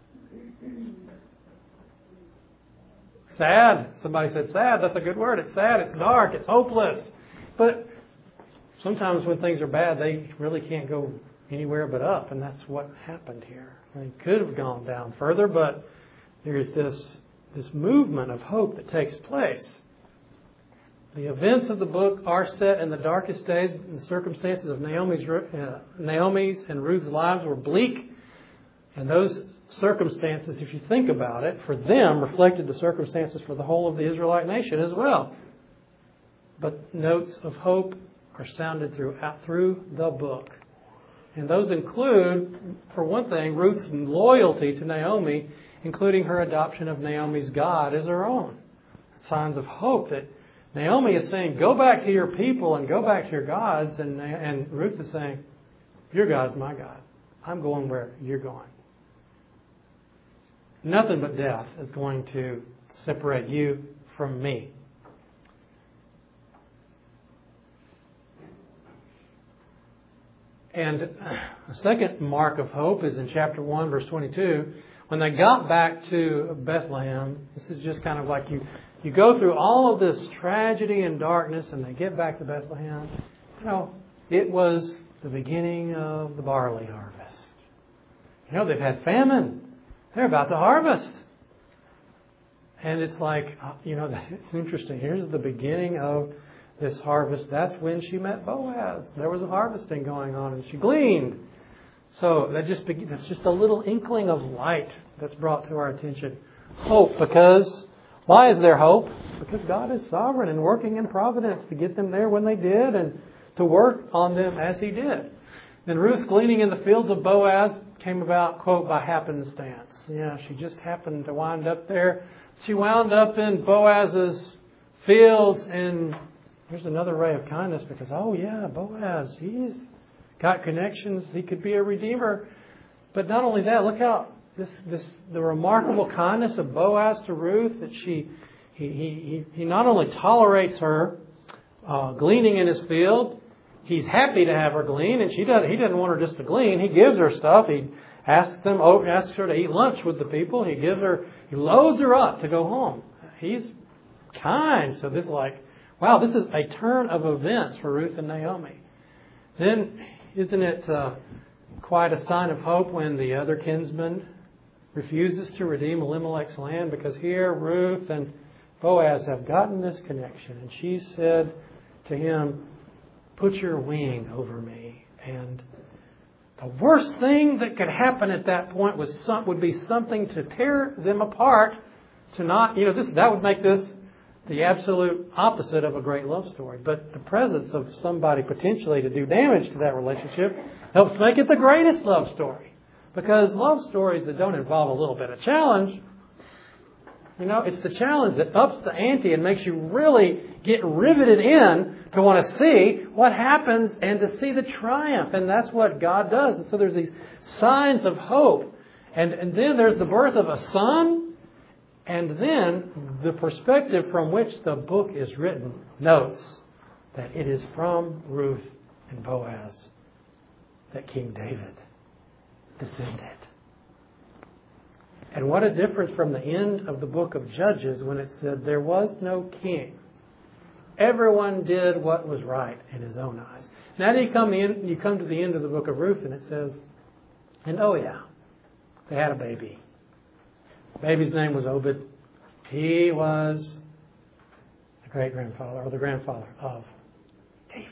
Sad. Somebody said sad. That's a good word. It's sad. It's dark. It's hopeless. But sometimes when things are bad, they really can't go anywhere but up. And that's what happened here. They could have gone down further, but there's this, this movement of hope that takes place. The events of the book are set in the darkest days. The circumstances of Naomi's, uh, Naomi's and Ruth's lives were bleak. And those circumstances, if you think about it, for them reflected the circumstances for the whole of the Israelite nation as well. But notes of hope are sounded throughout through the book. And those include, for one thing, Ruth's loyalty to Naomi, including her adoption of Naomi's God as her own. Signs of hope that Naomi is saying, go back to your people and go back to your gods. And, and Ruth is saying, your God's my God. I'm going where you're going. Nothing but death is going to separate you from me. And a second mark of hope is in chapter one, verse twenty-two. When they got back to Bethlehem, this is just kind of like you, you go through all of this tragedy and darkness and they get back to Bethlehem. You know, it was the beginning of the barley harvest. You know, they've had famine. They're about to harvest. And it's like, you know, it's interesting. Here's the beginning of this harvest. That's when she met Boaz. There was a harvesting going on and she gleaned. So that just that's just a little inkling of light that's brought to our attention. Hope, because why is there hope? Because God is sovereign and working in providence to get them there when they did and to work on them as He did. Then Ruth gleaning in the fields of Boaz came about, quote, by happenstance. Yeah, she just happened to wind up there. She wound up in Boaz's fields, and here's another ray of kindness because, oh yeah, Boaz, he's got connections. He could be a redeemer. But not only that, look how this this the remarkable kindness of Boaz to Ruth, that she he he he not only tolerates her uh, gleaning in his field, he's happy to have her glean, and she doesn't. He doesn't want her just to glean. He gives her stuff. He asks them, asks her to eat lunch with the people. He gives her, he loads her up to go home. He's kind. So this is like, wow, this is a turn of events for Ruth and Naomi. Then, isn't it uh, quite a sign of hope when the other kinsman refuses to redeem Elimelech's land? Because here Ruth and Boaz have gotten this connection, and she said to him, "Put your wing over me." And the worst thing that could happen at that point was some, would be something to tear them apart. To not, you know, this that would make this the absolute opposite of a great love story. But the presence of somebody potentially to do damage to that relationship helps make it the greatest love story. Because love stories that don't involve a little bit of challenge, you know, it's the challenge that ups the ante and makes you really get riveted in to want to see what happens and to see the triumph. And that's what God does. And so there's these signs of hope. And, and then there's the birth of a son. And then the perspective from which the book is written notes that it is from Ruth and Boaz that King David descended. And what a difference from the end of the book of Judges when it said there was no king. Everyone did what was right in his own eyes. Now you come in, you come to the end of the book of Ruth and it says, and oh yeah, they had a baby. The baby's name was Obed. He was the great-grandfather or the grandfather of David.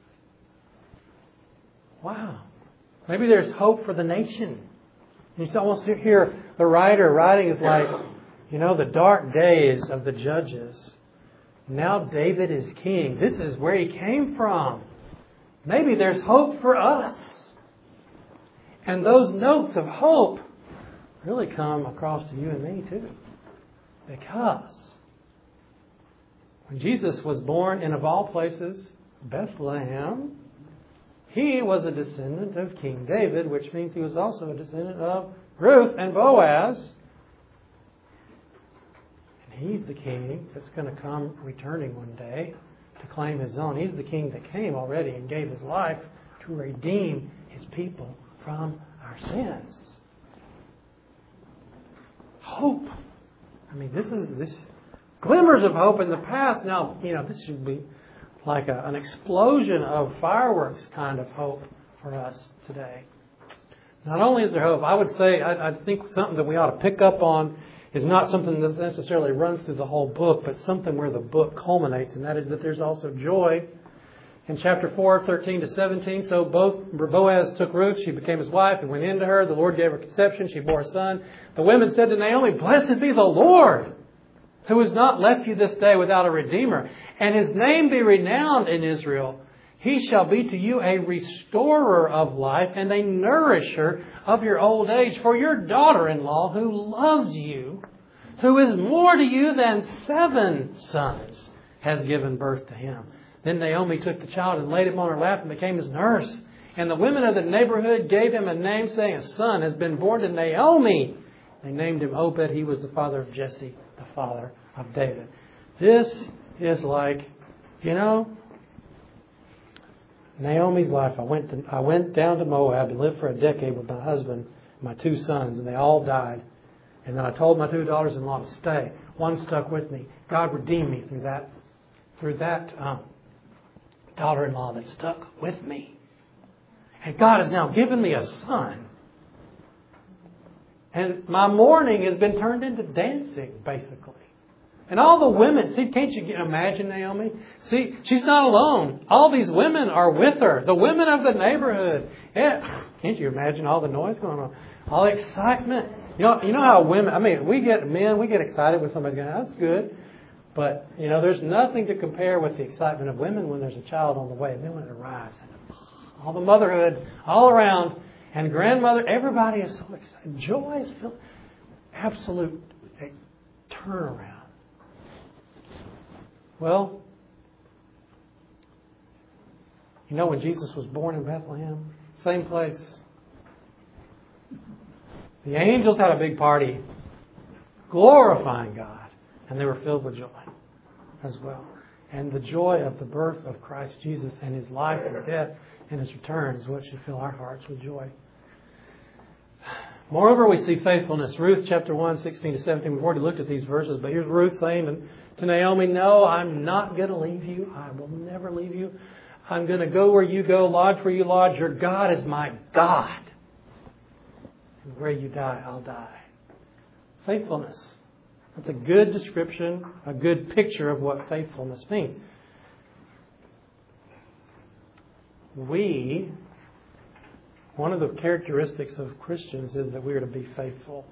Wow. Maybe there's hope for the nation. You almost hear the writer writing is like, you know, the dark days of the judges. Now David is king. This is where he came from. Maybe there's hope for us. And those notes of hope really come across to you and me too. Because when Jesus was born in, of all places, Bethlehem, he was a descendant of King David, which means he was also a descendant of Ruth and Boaz. And he's the king that's going to come returning one day to claim his own. He's the king that came already and gave his life to redeem his people from our sins. Hope. I mean, this is this glimmers of hope in the past. Now, you know, this should be like a, an explosion of fireworks kind of hope for us today. Not only is there hope, I would say, I, I think something that we ought to pick up on is not something that necessarily runs through the whole book, but something where the book culminates, and that is that there's also joy. In chapter four, thirteen to seventeen, so both Boaz took Ruth, she became his wife, and went into her. The Lord gave her conception, she bore a son. The women said to Naomi, "Blessed be the Lord, who has not left you this day without a redeemer, and his name be renowned in Israel. He shall be to you a restorer of life and a nourisher of your old age. For your daughter-in-law, who loves you, who is more to you than seven sons, has given birth to him." Then Naomi took the child and laid him on her lap and became his nurse. And the women of the neighborhood gave him a name, saying, "A son has been born to Naomi." They named him Obed. He was the father of Jesse, the father of David. This is like, you know, Naomi's life. I went to, I went down to Moab and lived for a decade with my husband and my two sons, and they all died. And then I told my two daughters-in-law to stay. One stuck with me. God redeemed me through that, through that um, daughter-in-law that stuck with me. And God has now given me a son. And my mourning has been turned into dancing, basically. And all the women, see, can't you imagine Naomi? See, she's not alone. All these women are with her. The women of the neighborhood. Yeah. Can't you imagine all the noise going on? All the excitement. You know, you know how women, I mean, we get, men, we get excited when somebody's going, that's good. But, you know, there's nothing to compare with the excitement of women when there's a child on the way. And then when it arrives, and all the motherhood all around, and grandmother, everybody is so excited. Joy is filled. Absolute turnaround. Well, you know when Jesus was born in Bethlehem? Same place. The angels had a big party glorifying God. And they were filled with joy as well. And the joy of the birth of Christ Jesus and His life and death and His return is what should fill our hearts with joy. Moreover, we see faithfulness. Ruth chapter one, sixteen to seventeen. We've already looked at these verses, but here's Ruth saying to Naomi, no, I'm not going to leave you. I will never leave you. I'm going to go where you go, lodge where you lodge. Your God is my God. And where you die, I'll die. Faithfulness. That's a good description, a good picture of what faithfulness means. We, one of the characteristics of Christians is that we are to be faithful.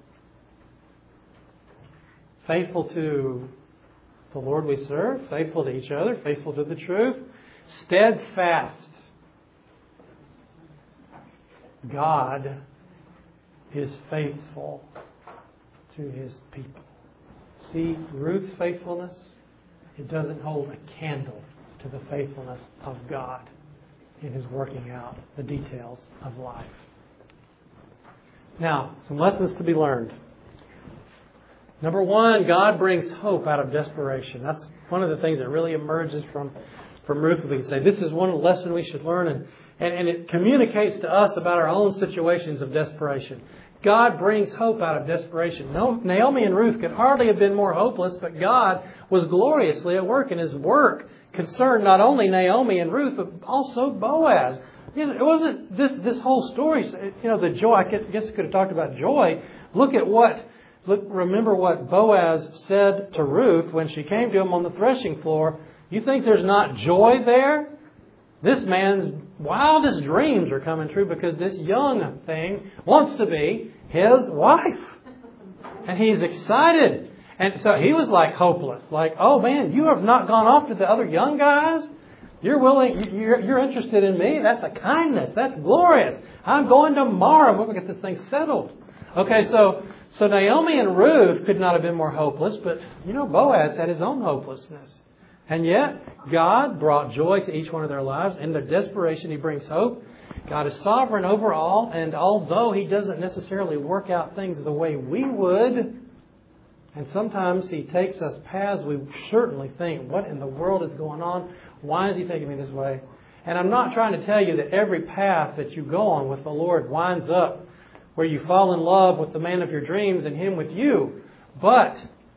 Faithful to the Lord we serve, faithful to each other, faithful to the truth, steadfast. God is faithful to His people. See, Ruth's faithfulness, it doesn't hold a candle to the faithfulness of God in His working out the details of life. Now, some lessons to be learned. Number one, God brings hope out of desperation. That's one of the things that really emerges from, from Ruth. We can say this is one lesson we should learn, and, and, and it communicates to us about our own situations of desperation. God brings hope out of desperation. No, Naomi and Ruth could hardly have been more hopeless, but God was gloriously at work, and His work concerned not only Naomi and Ruth, but also Boaz. It wasn't this this whole story, you know, the joy. I guess I could have talked about joy. Look at what, look, remember what Boaz said to Ruth when she came to him on the threshing floor. You think there's not joy there? This man's wildest dreams are coming true because this young thing wants to be his wife. And he's excited. And so he was like hopeless. Like, oh man, you have not gone off to the other young guys? You're willing, you're, you're interested in me? That's a kindness. That's glorious. I'm going tomorrow. We're going to get this thing settled. Okay, so, so Naomi and Ruth could not have been more hopeless, but you know, Boaz had his own hopelessness. And yet, God brought joy to each one of their lives. In their desperation, He brings hope. God is sovereign over all. And although He doesn't necessarily work out things the way we would, and sometimes He takes us paths we certainly think, what in the world is going on? Why is He taking me this way? And I'm not trying to tell you that every path that you go on with the Lord winds up where you fall in love with the man of your dreams and Him with you. But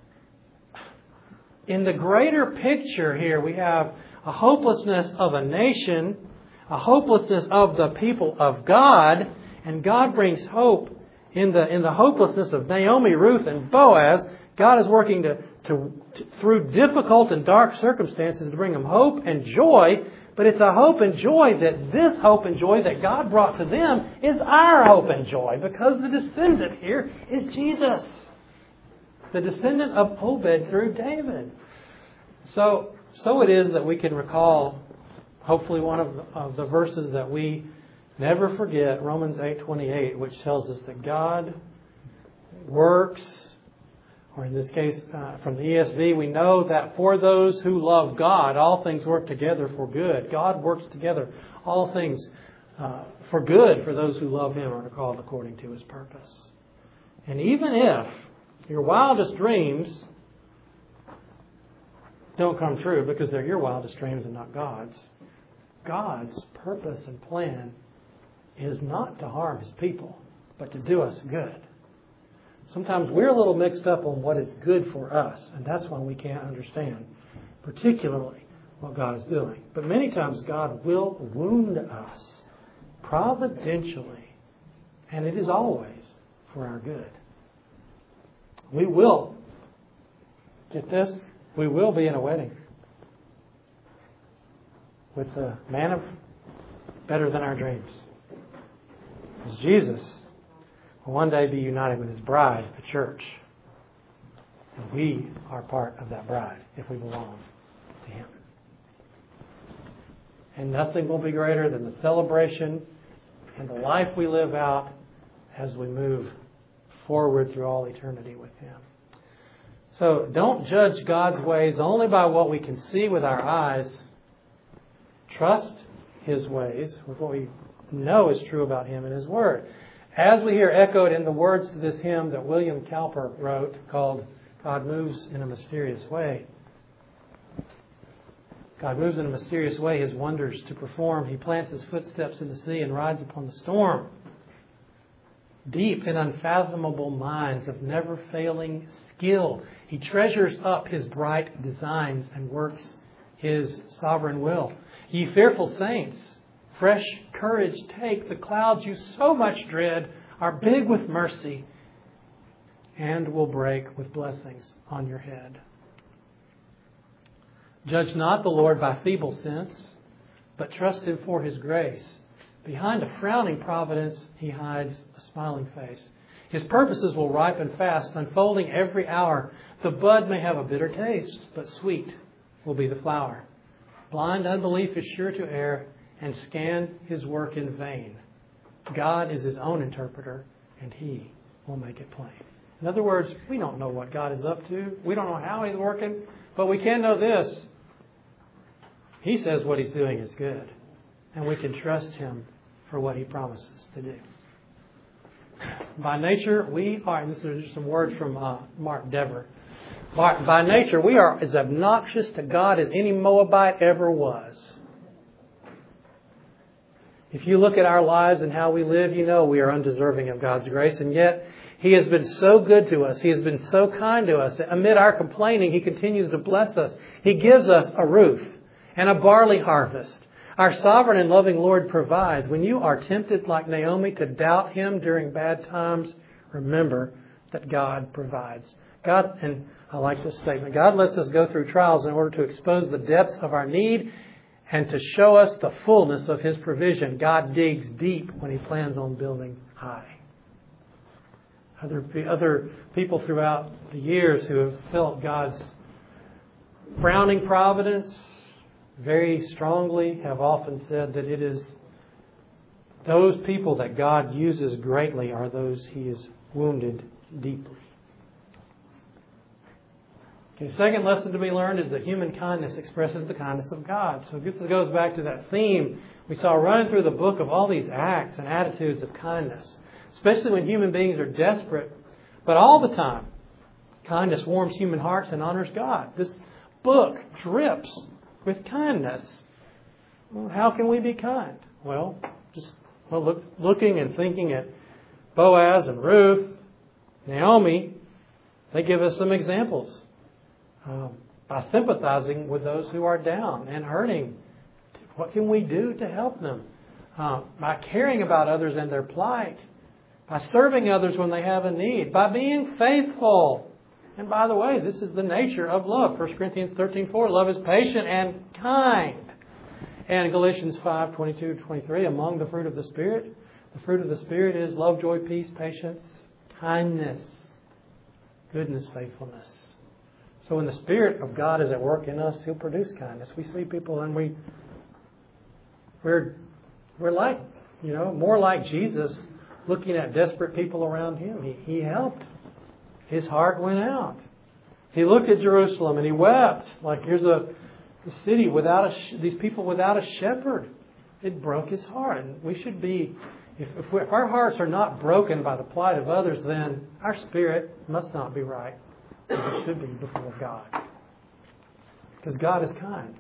in the greater picture here, we have a hopelessness of a nation, a hopelessness of the people of God, and God brings hope in the in the hopelessness of Naomi, Ruth, and Boaz. God is working to, to, to through difficult and dark circumstances to bring them hope and joy. But it's a hope and joy that this hope and joy that God brought to them is our hope and joy, because the descendant here is Jesus, the descendant of Obed through David. So, so it is that we can recall, hopefully, one of the, of the verses that we never forget, Romans eight twenty-eight, which tells us that God works, or in this case, uh, from the E S V, we know that for those who love God, all things work together for good. God works together all things uh, for good for those who love Him and are called according to His purpose. And even if your wildest dreams don't come true because they're your wildest dreams and not God's, God's purpose and plan is not to harm His people, but to do us good. Sometimes we're a little mixed up on what is good for us, and that's why we can't understand particularly what God is doing. But many times God will wound us providentially, and it is always for our good. We will, get this, we will be in a wedding with the man of better than our dreams. Because Jesus will one day be united with His bride, the church. And we are part of that bride if we belong to Him. And nothing will be greater than the celebration and the life we live out as we move forward through all eternity with Him. So don't judge God's ways only by what we can see with our eyes. Trust His ways with what we know is true about Him and His Word. As we hear echoed in the words to this hymn that William Cowper wrote called God Moves in a Mysterious Way. God moves in a mysterious way His wonders to perform. He plants His footsteps in the sea and rides upon the storm. Deep in unfathomable minds of never-failing skill, He treasures up His bright designs and works His sovereign will. Ye fearful saints, fresh courage take. The clouds you so much dread are big with mercy and will break with blessings on your head. Judge not the Lord by feeble sense, but trust Him for His grace. Behind a frowning providence, He hides a smiling face. His purposes will ripen fast, unfolding every hour. The bud may have a bitter taste, but sweet will be the flower. Blind unbelief is sure to err and scan His work in vain. God is His own interpreter, and He will make it plain. In other words, we don't know what God is up to. We don't know how He's working, but we can know this. He says what He's doing is good, and we can trust Him for what He promises to do. By nature, we are, and this is some words from uh, Mark Dever. By, by nature, we are as obnoxious to God as any Moabite ever was. If you look at our lives and how we live, you know we are undeserving of God's grace, and yet He has been so good to us. He has been so kind to us. Amid our complaining, He continues to bless us. He gives us a roof and a barley harvest. Our sovereign and loving Lord provides. When you are tempted like Naomi to doubt Him during bad times, remember that God provides. God, and I like this statement, God lets us go through trials in order to expose the depths of our need and to show us the fullness of His provision. God digs deep when He plans on building high. Other, other people throughout the years who have felt God's frowning providence very strongly have often said that it is those people that God uses greatly are those He has wounded deeply. Okay, second lesson to be learned is that human kindness expresses the kindness of God. So this goes back to that theme we saw running through the book of all these acts and attitudes of kindness, especially when human beings are desperate. But all the time, kindness warms human hearts and honors God. This book drips with kindness. Well, how can we be kind? Well, just well, look, looking and thinking at Boaz and Ruth, Naomi, they give us some examples. Um, by sympathizing with those who are down and hurting, what can we do to help them? Uh, by caring about others and their plight, by serving others when they have a need, by being faithful. And by the way, this is the nature of love. First Corinthians thirteen four, love is patient and kind. And Galatians five twenty-two to twenty-three, among the fruit of the Spirit, the fruit of the Spirit is love, joy, peace, patience, kindness, goodness, faithfulness. So when the Spirit of God is at work in us, He'll produce kindness. We see people and we, we're, we're like, you know, more like Jesus looking at desperate people around Him. He, he helped. His heart went out. He looked at Jerusalem and He wept. Like here's a, a city without a, these people without a shepherd. It broke His heart. And we should be, if, if, we, if our hearts are not broken by the plight of others, then our spirit must not be right as it should be before God. Because God is kind.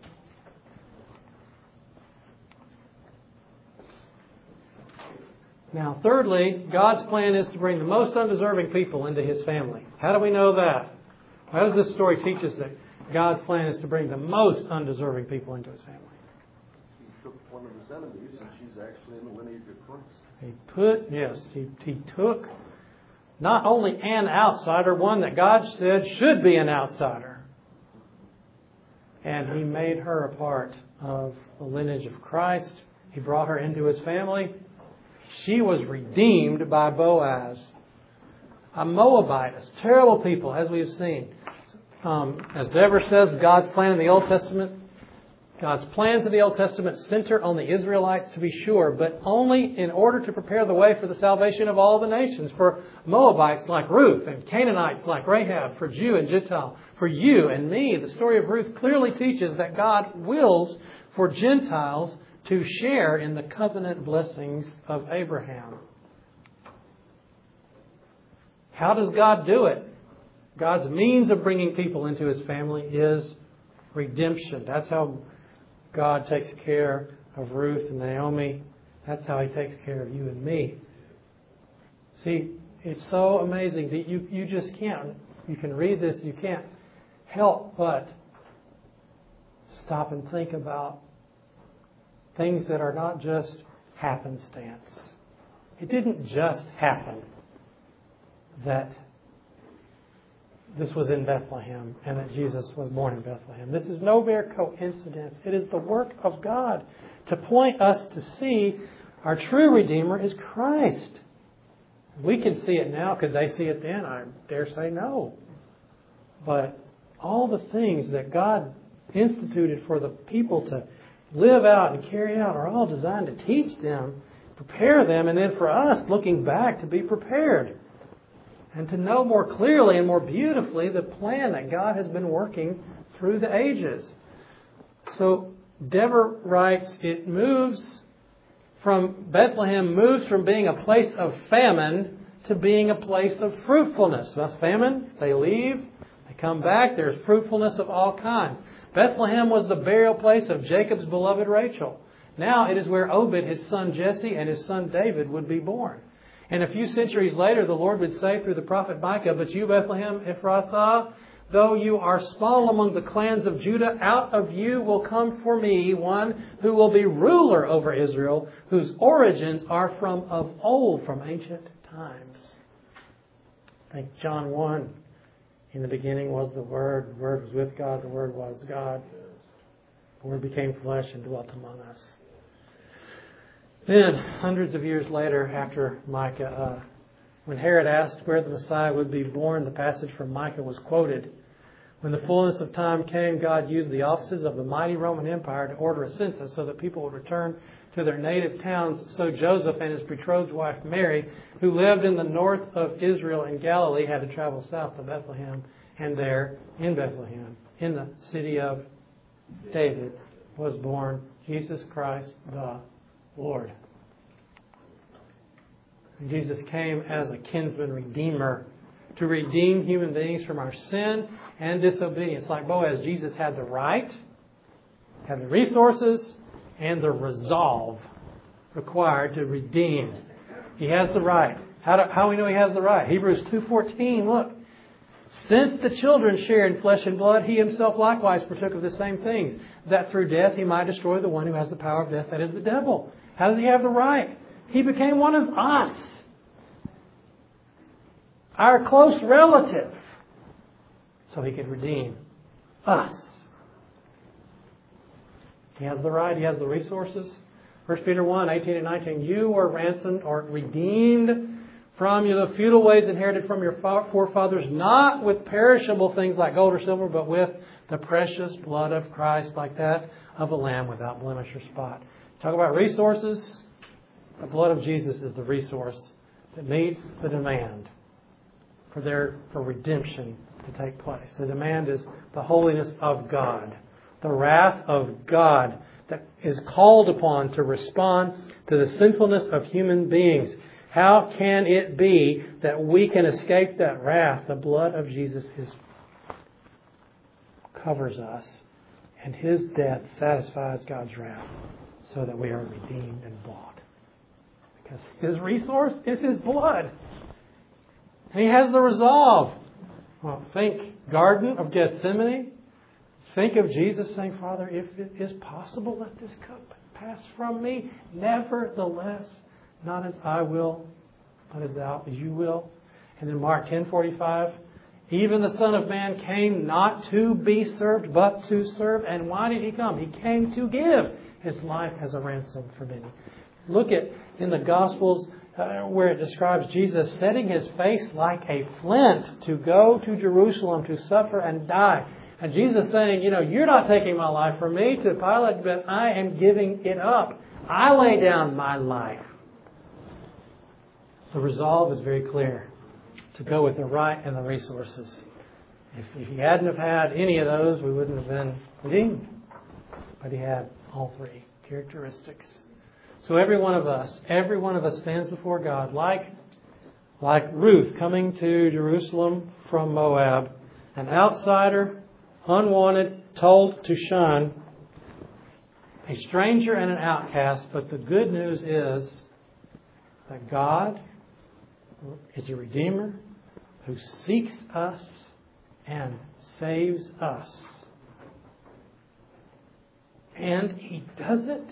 Now, thirdly, God's plan is to bring the most undeserving people into His family. How do we know that? How does this story teach us that God's plan is to bring the most undeserving people into His family? He took one one of his enemies, and she's actually in the lineage of Christ. He put, yes, he, he took not only an outsider, one that God said should be an outsider, and He made her a part of the lineage of Christ. He brought her into His family. She was redeemed by Boaz, a Moabitess, terrible people, as we have seen. Um, as Deborah says, God's plan in the Old Testament, God's plans in the Old Testament center on the Israelites, to be sure, but only in order to prepare the way for the salvation of all the nations, for Moabites like Ruth and Canaanites like Rahab, for Jew and Gentile, for you and me. The story of Ruth clearly teaches that God wills for Gentiles to share in the covenant blessings of Abraham. How does God do it? God's means of bringing people into His family is redemption. That's how God takes care of Ruth and Naomi. That's how He takes care of you and me. See, it's so amazing that you, you just can't, you can read this, you can't help but stop and think about things that are not just happenstance. It didn't just happen that this was in Bethlehem and that Jesus was born in Bethlehem. This is no mere coincidence. It is the work of God to point us to see our true Redeemer is Christ. We can see it now. Could they see it then? I dare say no. But all the things that God instituted for the people to live out and carry out are all designed to teach them, prepare them, and then for us, looking back, to be prepared. And to know more clearly and more beautifully the plan that God has been working through the ages. So Deborah writes, it moves from, Bethlehem moves from being a place of famine to being a place of fruitfulness. That's famine. They leave. They come back. There's fruitfulness of all kinds. Bethlehem was the burial place of Jacob's beloved Rachel. Now it is where Obed, his son Jesse, and his son David would be born. And a few centuries later, the Lord would say through the prophet Micah, but you, Bethlehem Ephrathah, though you are small among the clans of Judah, out of you will come for me one who will be ruler over Israel, whose origins are from of old, from ancient times. I think John one, in the beginning was the Word, the Word was with God, the Word was God. The Word became flesh and dwelt among us. Then, hundreds of years later, after Micah, uh, when Herod asked where the Messiah would be born, the passage from Micah was quoted. When the fullness of time came, God used the offices of the mighty Roman Empire to order a census so that people would return to their native towns. So Joseph and his betrothed wife Mary, who lived in the north of Israel in Galilee, had to travel south to Bethlehem. And there, in Bethlehem, in the city of David, was born Jesus Christ the Lord. And Jesus came as a kinsman redeemer to redeem human beings from our sin and disobedience. Like Boaz, Jesus had the right, had the resources, and the resolve required to redeem. He has the right. How do, how do we know He has the right? Hebrews two fourteen, look. Since the children share in flesh and blood, He Himself likewise partook of the same things, that through death He might destroy the one who has the power of death, that is the devil. How does He have the right? He became one of us, our close relative, so He could redeem us. He has the right. He has the resources. First Peter one, eighteen and nineteen, you were ransomed or redeemed from the feudal ways inherited from your forefathers, not with perishable things like gold or silver, but with the precious blood of Christ, like that of a lamb without blemish or spot. Talk about resources. The blood of Jesus is the resource that meets the demand for their for redemption to take place. The demand is the holiness of God, the wrath of God that is called upon to respond to the sinfulness of human beings. How can it be that we can escape that wrath? The blood of Jesus is, covers us, and His death satisfies God's wrath so that we are redeemed and bought. Because His resource is His blood. And He has the resolve. Well, think Garden of Gethsemane. Think of Jesus saying, Father, if it is possible, let this cup pass from me. Nevertheless, not as I will, but as thou, as you will. And then Mark ten forty-five, even the Son of Man came not to be served, but to serve. And why did He come? He came to give His life as a ransom for many. Look at in the Gospels uh, where it describes Jesus setting His face like a flint to go to Jerusalem to suffer and die. And Jesus saying, you know, you're not taking my life from me to Pilate, but I am giving it up. I lay down my life. The resolve is very clear. To go with the right and the resources. If, if He hadn't have had any of those, we wouldn't have been redeemed. But He had all three characteristics. So every one of us, every one of us stands before God like, like Ruth coming to Jerusalem from Moab, an outsider, unwanted, told to shun, a stranger and an outcast. But the good news is that God is a Redeemer who seeks us and saves us. And He does it.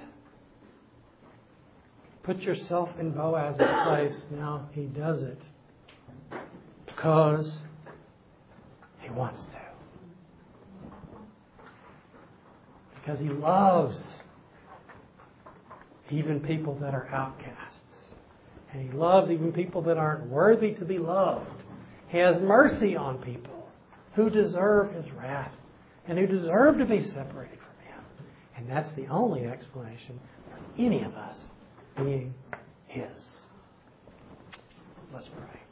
Put yourself in Boaz's place. Now He does it because He wants to. Because He loves even people that are outcasts. And He loves even people that aren't worthy to be loved. He has mercy on people who deserve His wrath and who deserve to be separated from Him. And that's the only explanation for any of us being His. Let's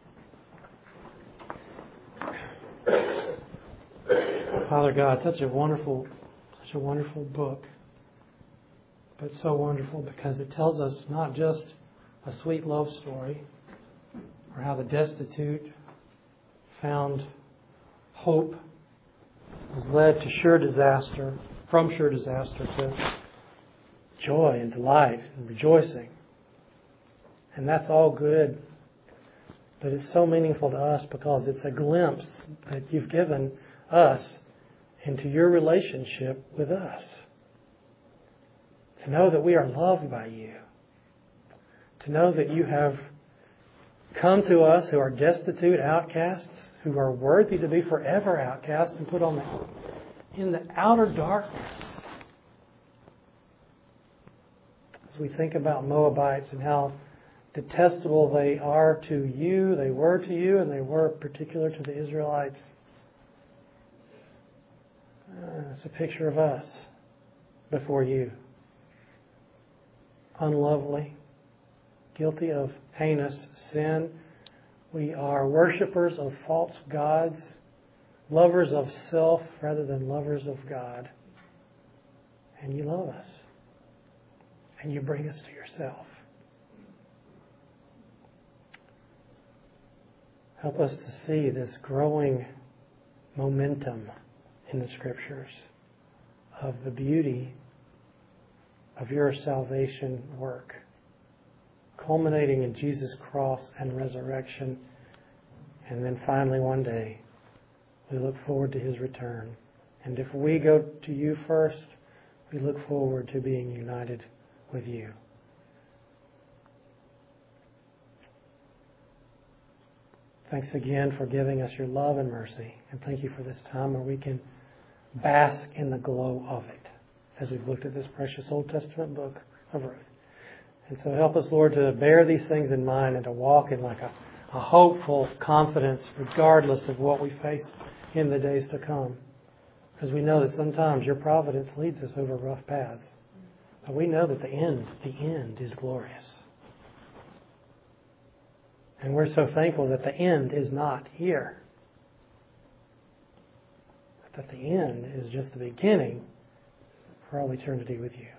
pray. Father God, such a wonderful, such a wonderful book. But so wonderful because it tells us not just a sweet love story, or how the destitute found hope, was led to sure disaster, from sure disaster to joy and delight and rejoicing. And that's all good, but it's so meaningful to us because it's a glimpse that you've given us into your relationship with us. To know that we are loved by you. To know that you have come to us who are destitute outcasts, who are worthy to be forever outcasts and put on the, in the outer darkness. As we think about Moabites and how detestable they are to you, they were to you, and they were particular to the Israelites. Uh, it's a picture of us before you. Unlovely. Guilty of heinous sin. We are worshippers of false gods, lovers of self rather than lovers of God. And you love us. And you bring us to yourself. Help us to see this growing momentum in the Scriptures of the beauty of your salvation work, culminating in Jesus' cross and resurrection. And then finally one day, we look forward to His return. And if we go to you first, we look forward to being united with you. Thanks again for giving us your love and mercy. And thank you for this time where we can bask in the glow of it as we've looked at this precious Old Testament book of Ruth. And so help us, Lord, to bear these things in mind and to walk in like a, a hopeful confidence regardless of what we face in the days to come. Because we know that sometimes your providence leads us over rough paths. But we know that the end, the end is glorious. And we're so thankful that the end is not here. But that the end is just the beginning for all eternity with you.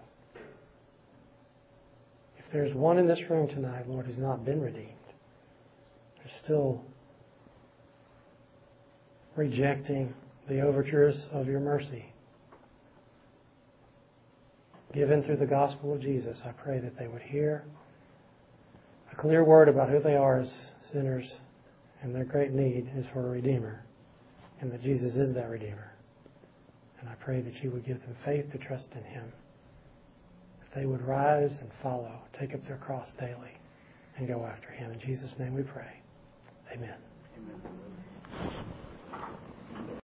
If there's one in this room tonight, Lord, who's not been redeemed, they're still rejecting the overtures of your mercy given through the gospel of Jesus, I pray that they would hear a clear word about who they are as sinners and their great need is for a Redeemer, and that Jesus is that Redeemer. And I pray that you would give them faith to trust in Him. they would rise and follow, take up their cross daily, and go after Him. In Jesus' name we pray. Amen. Amen.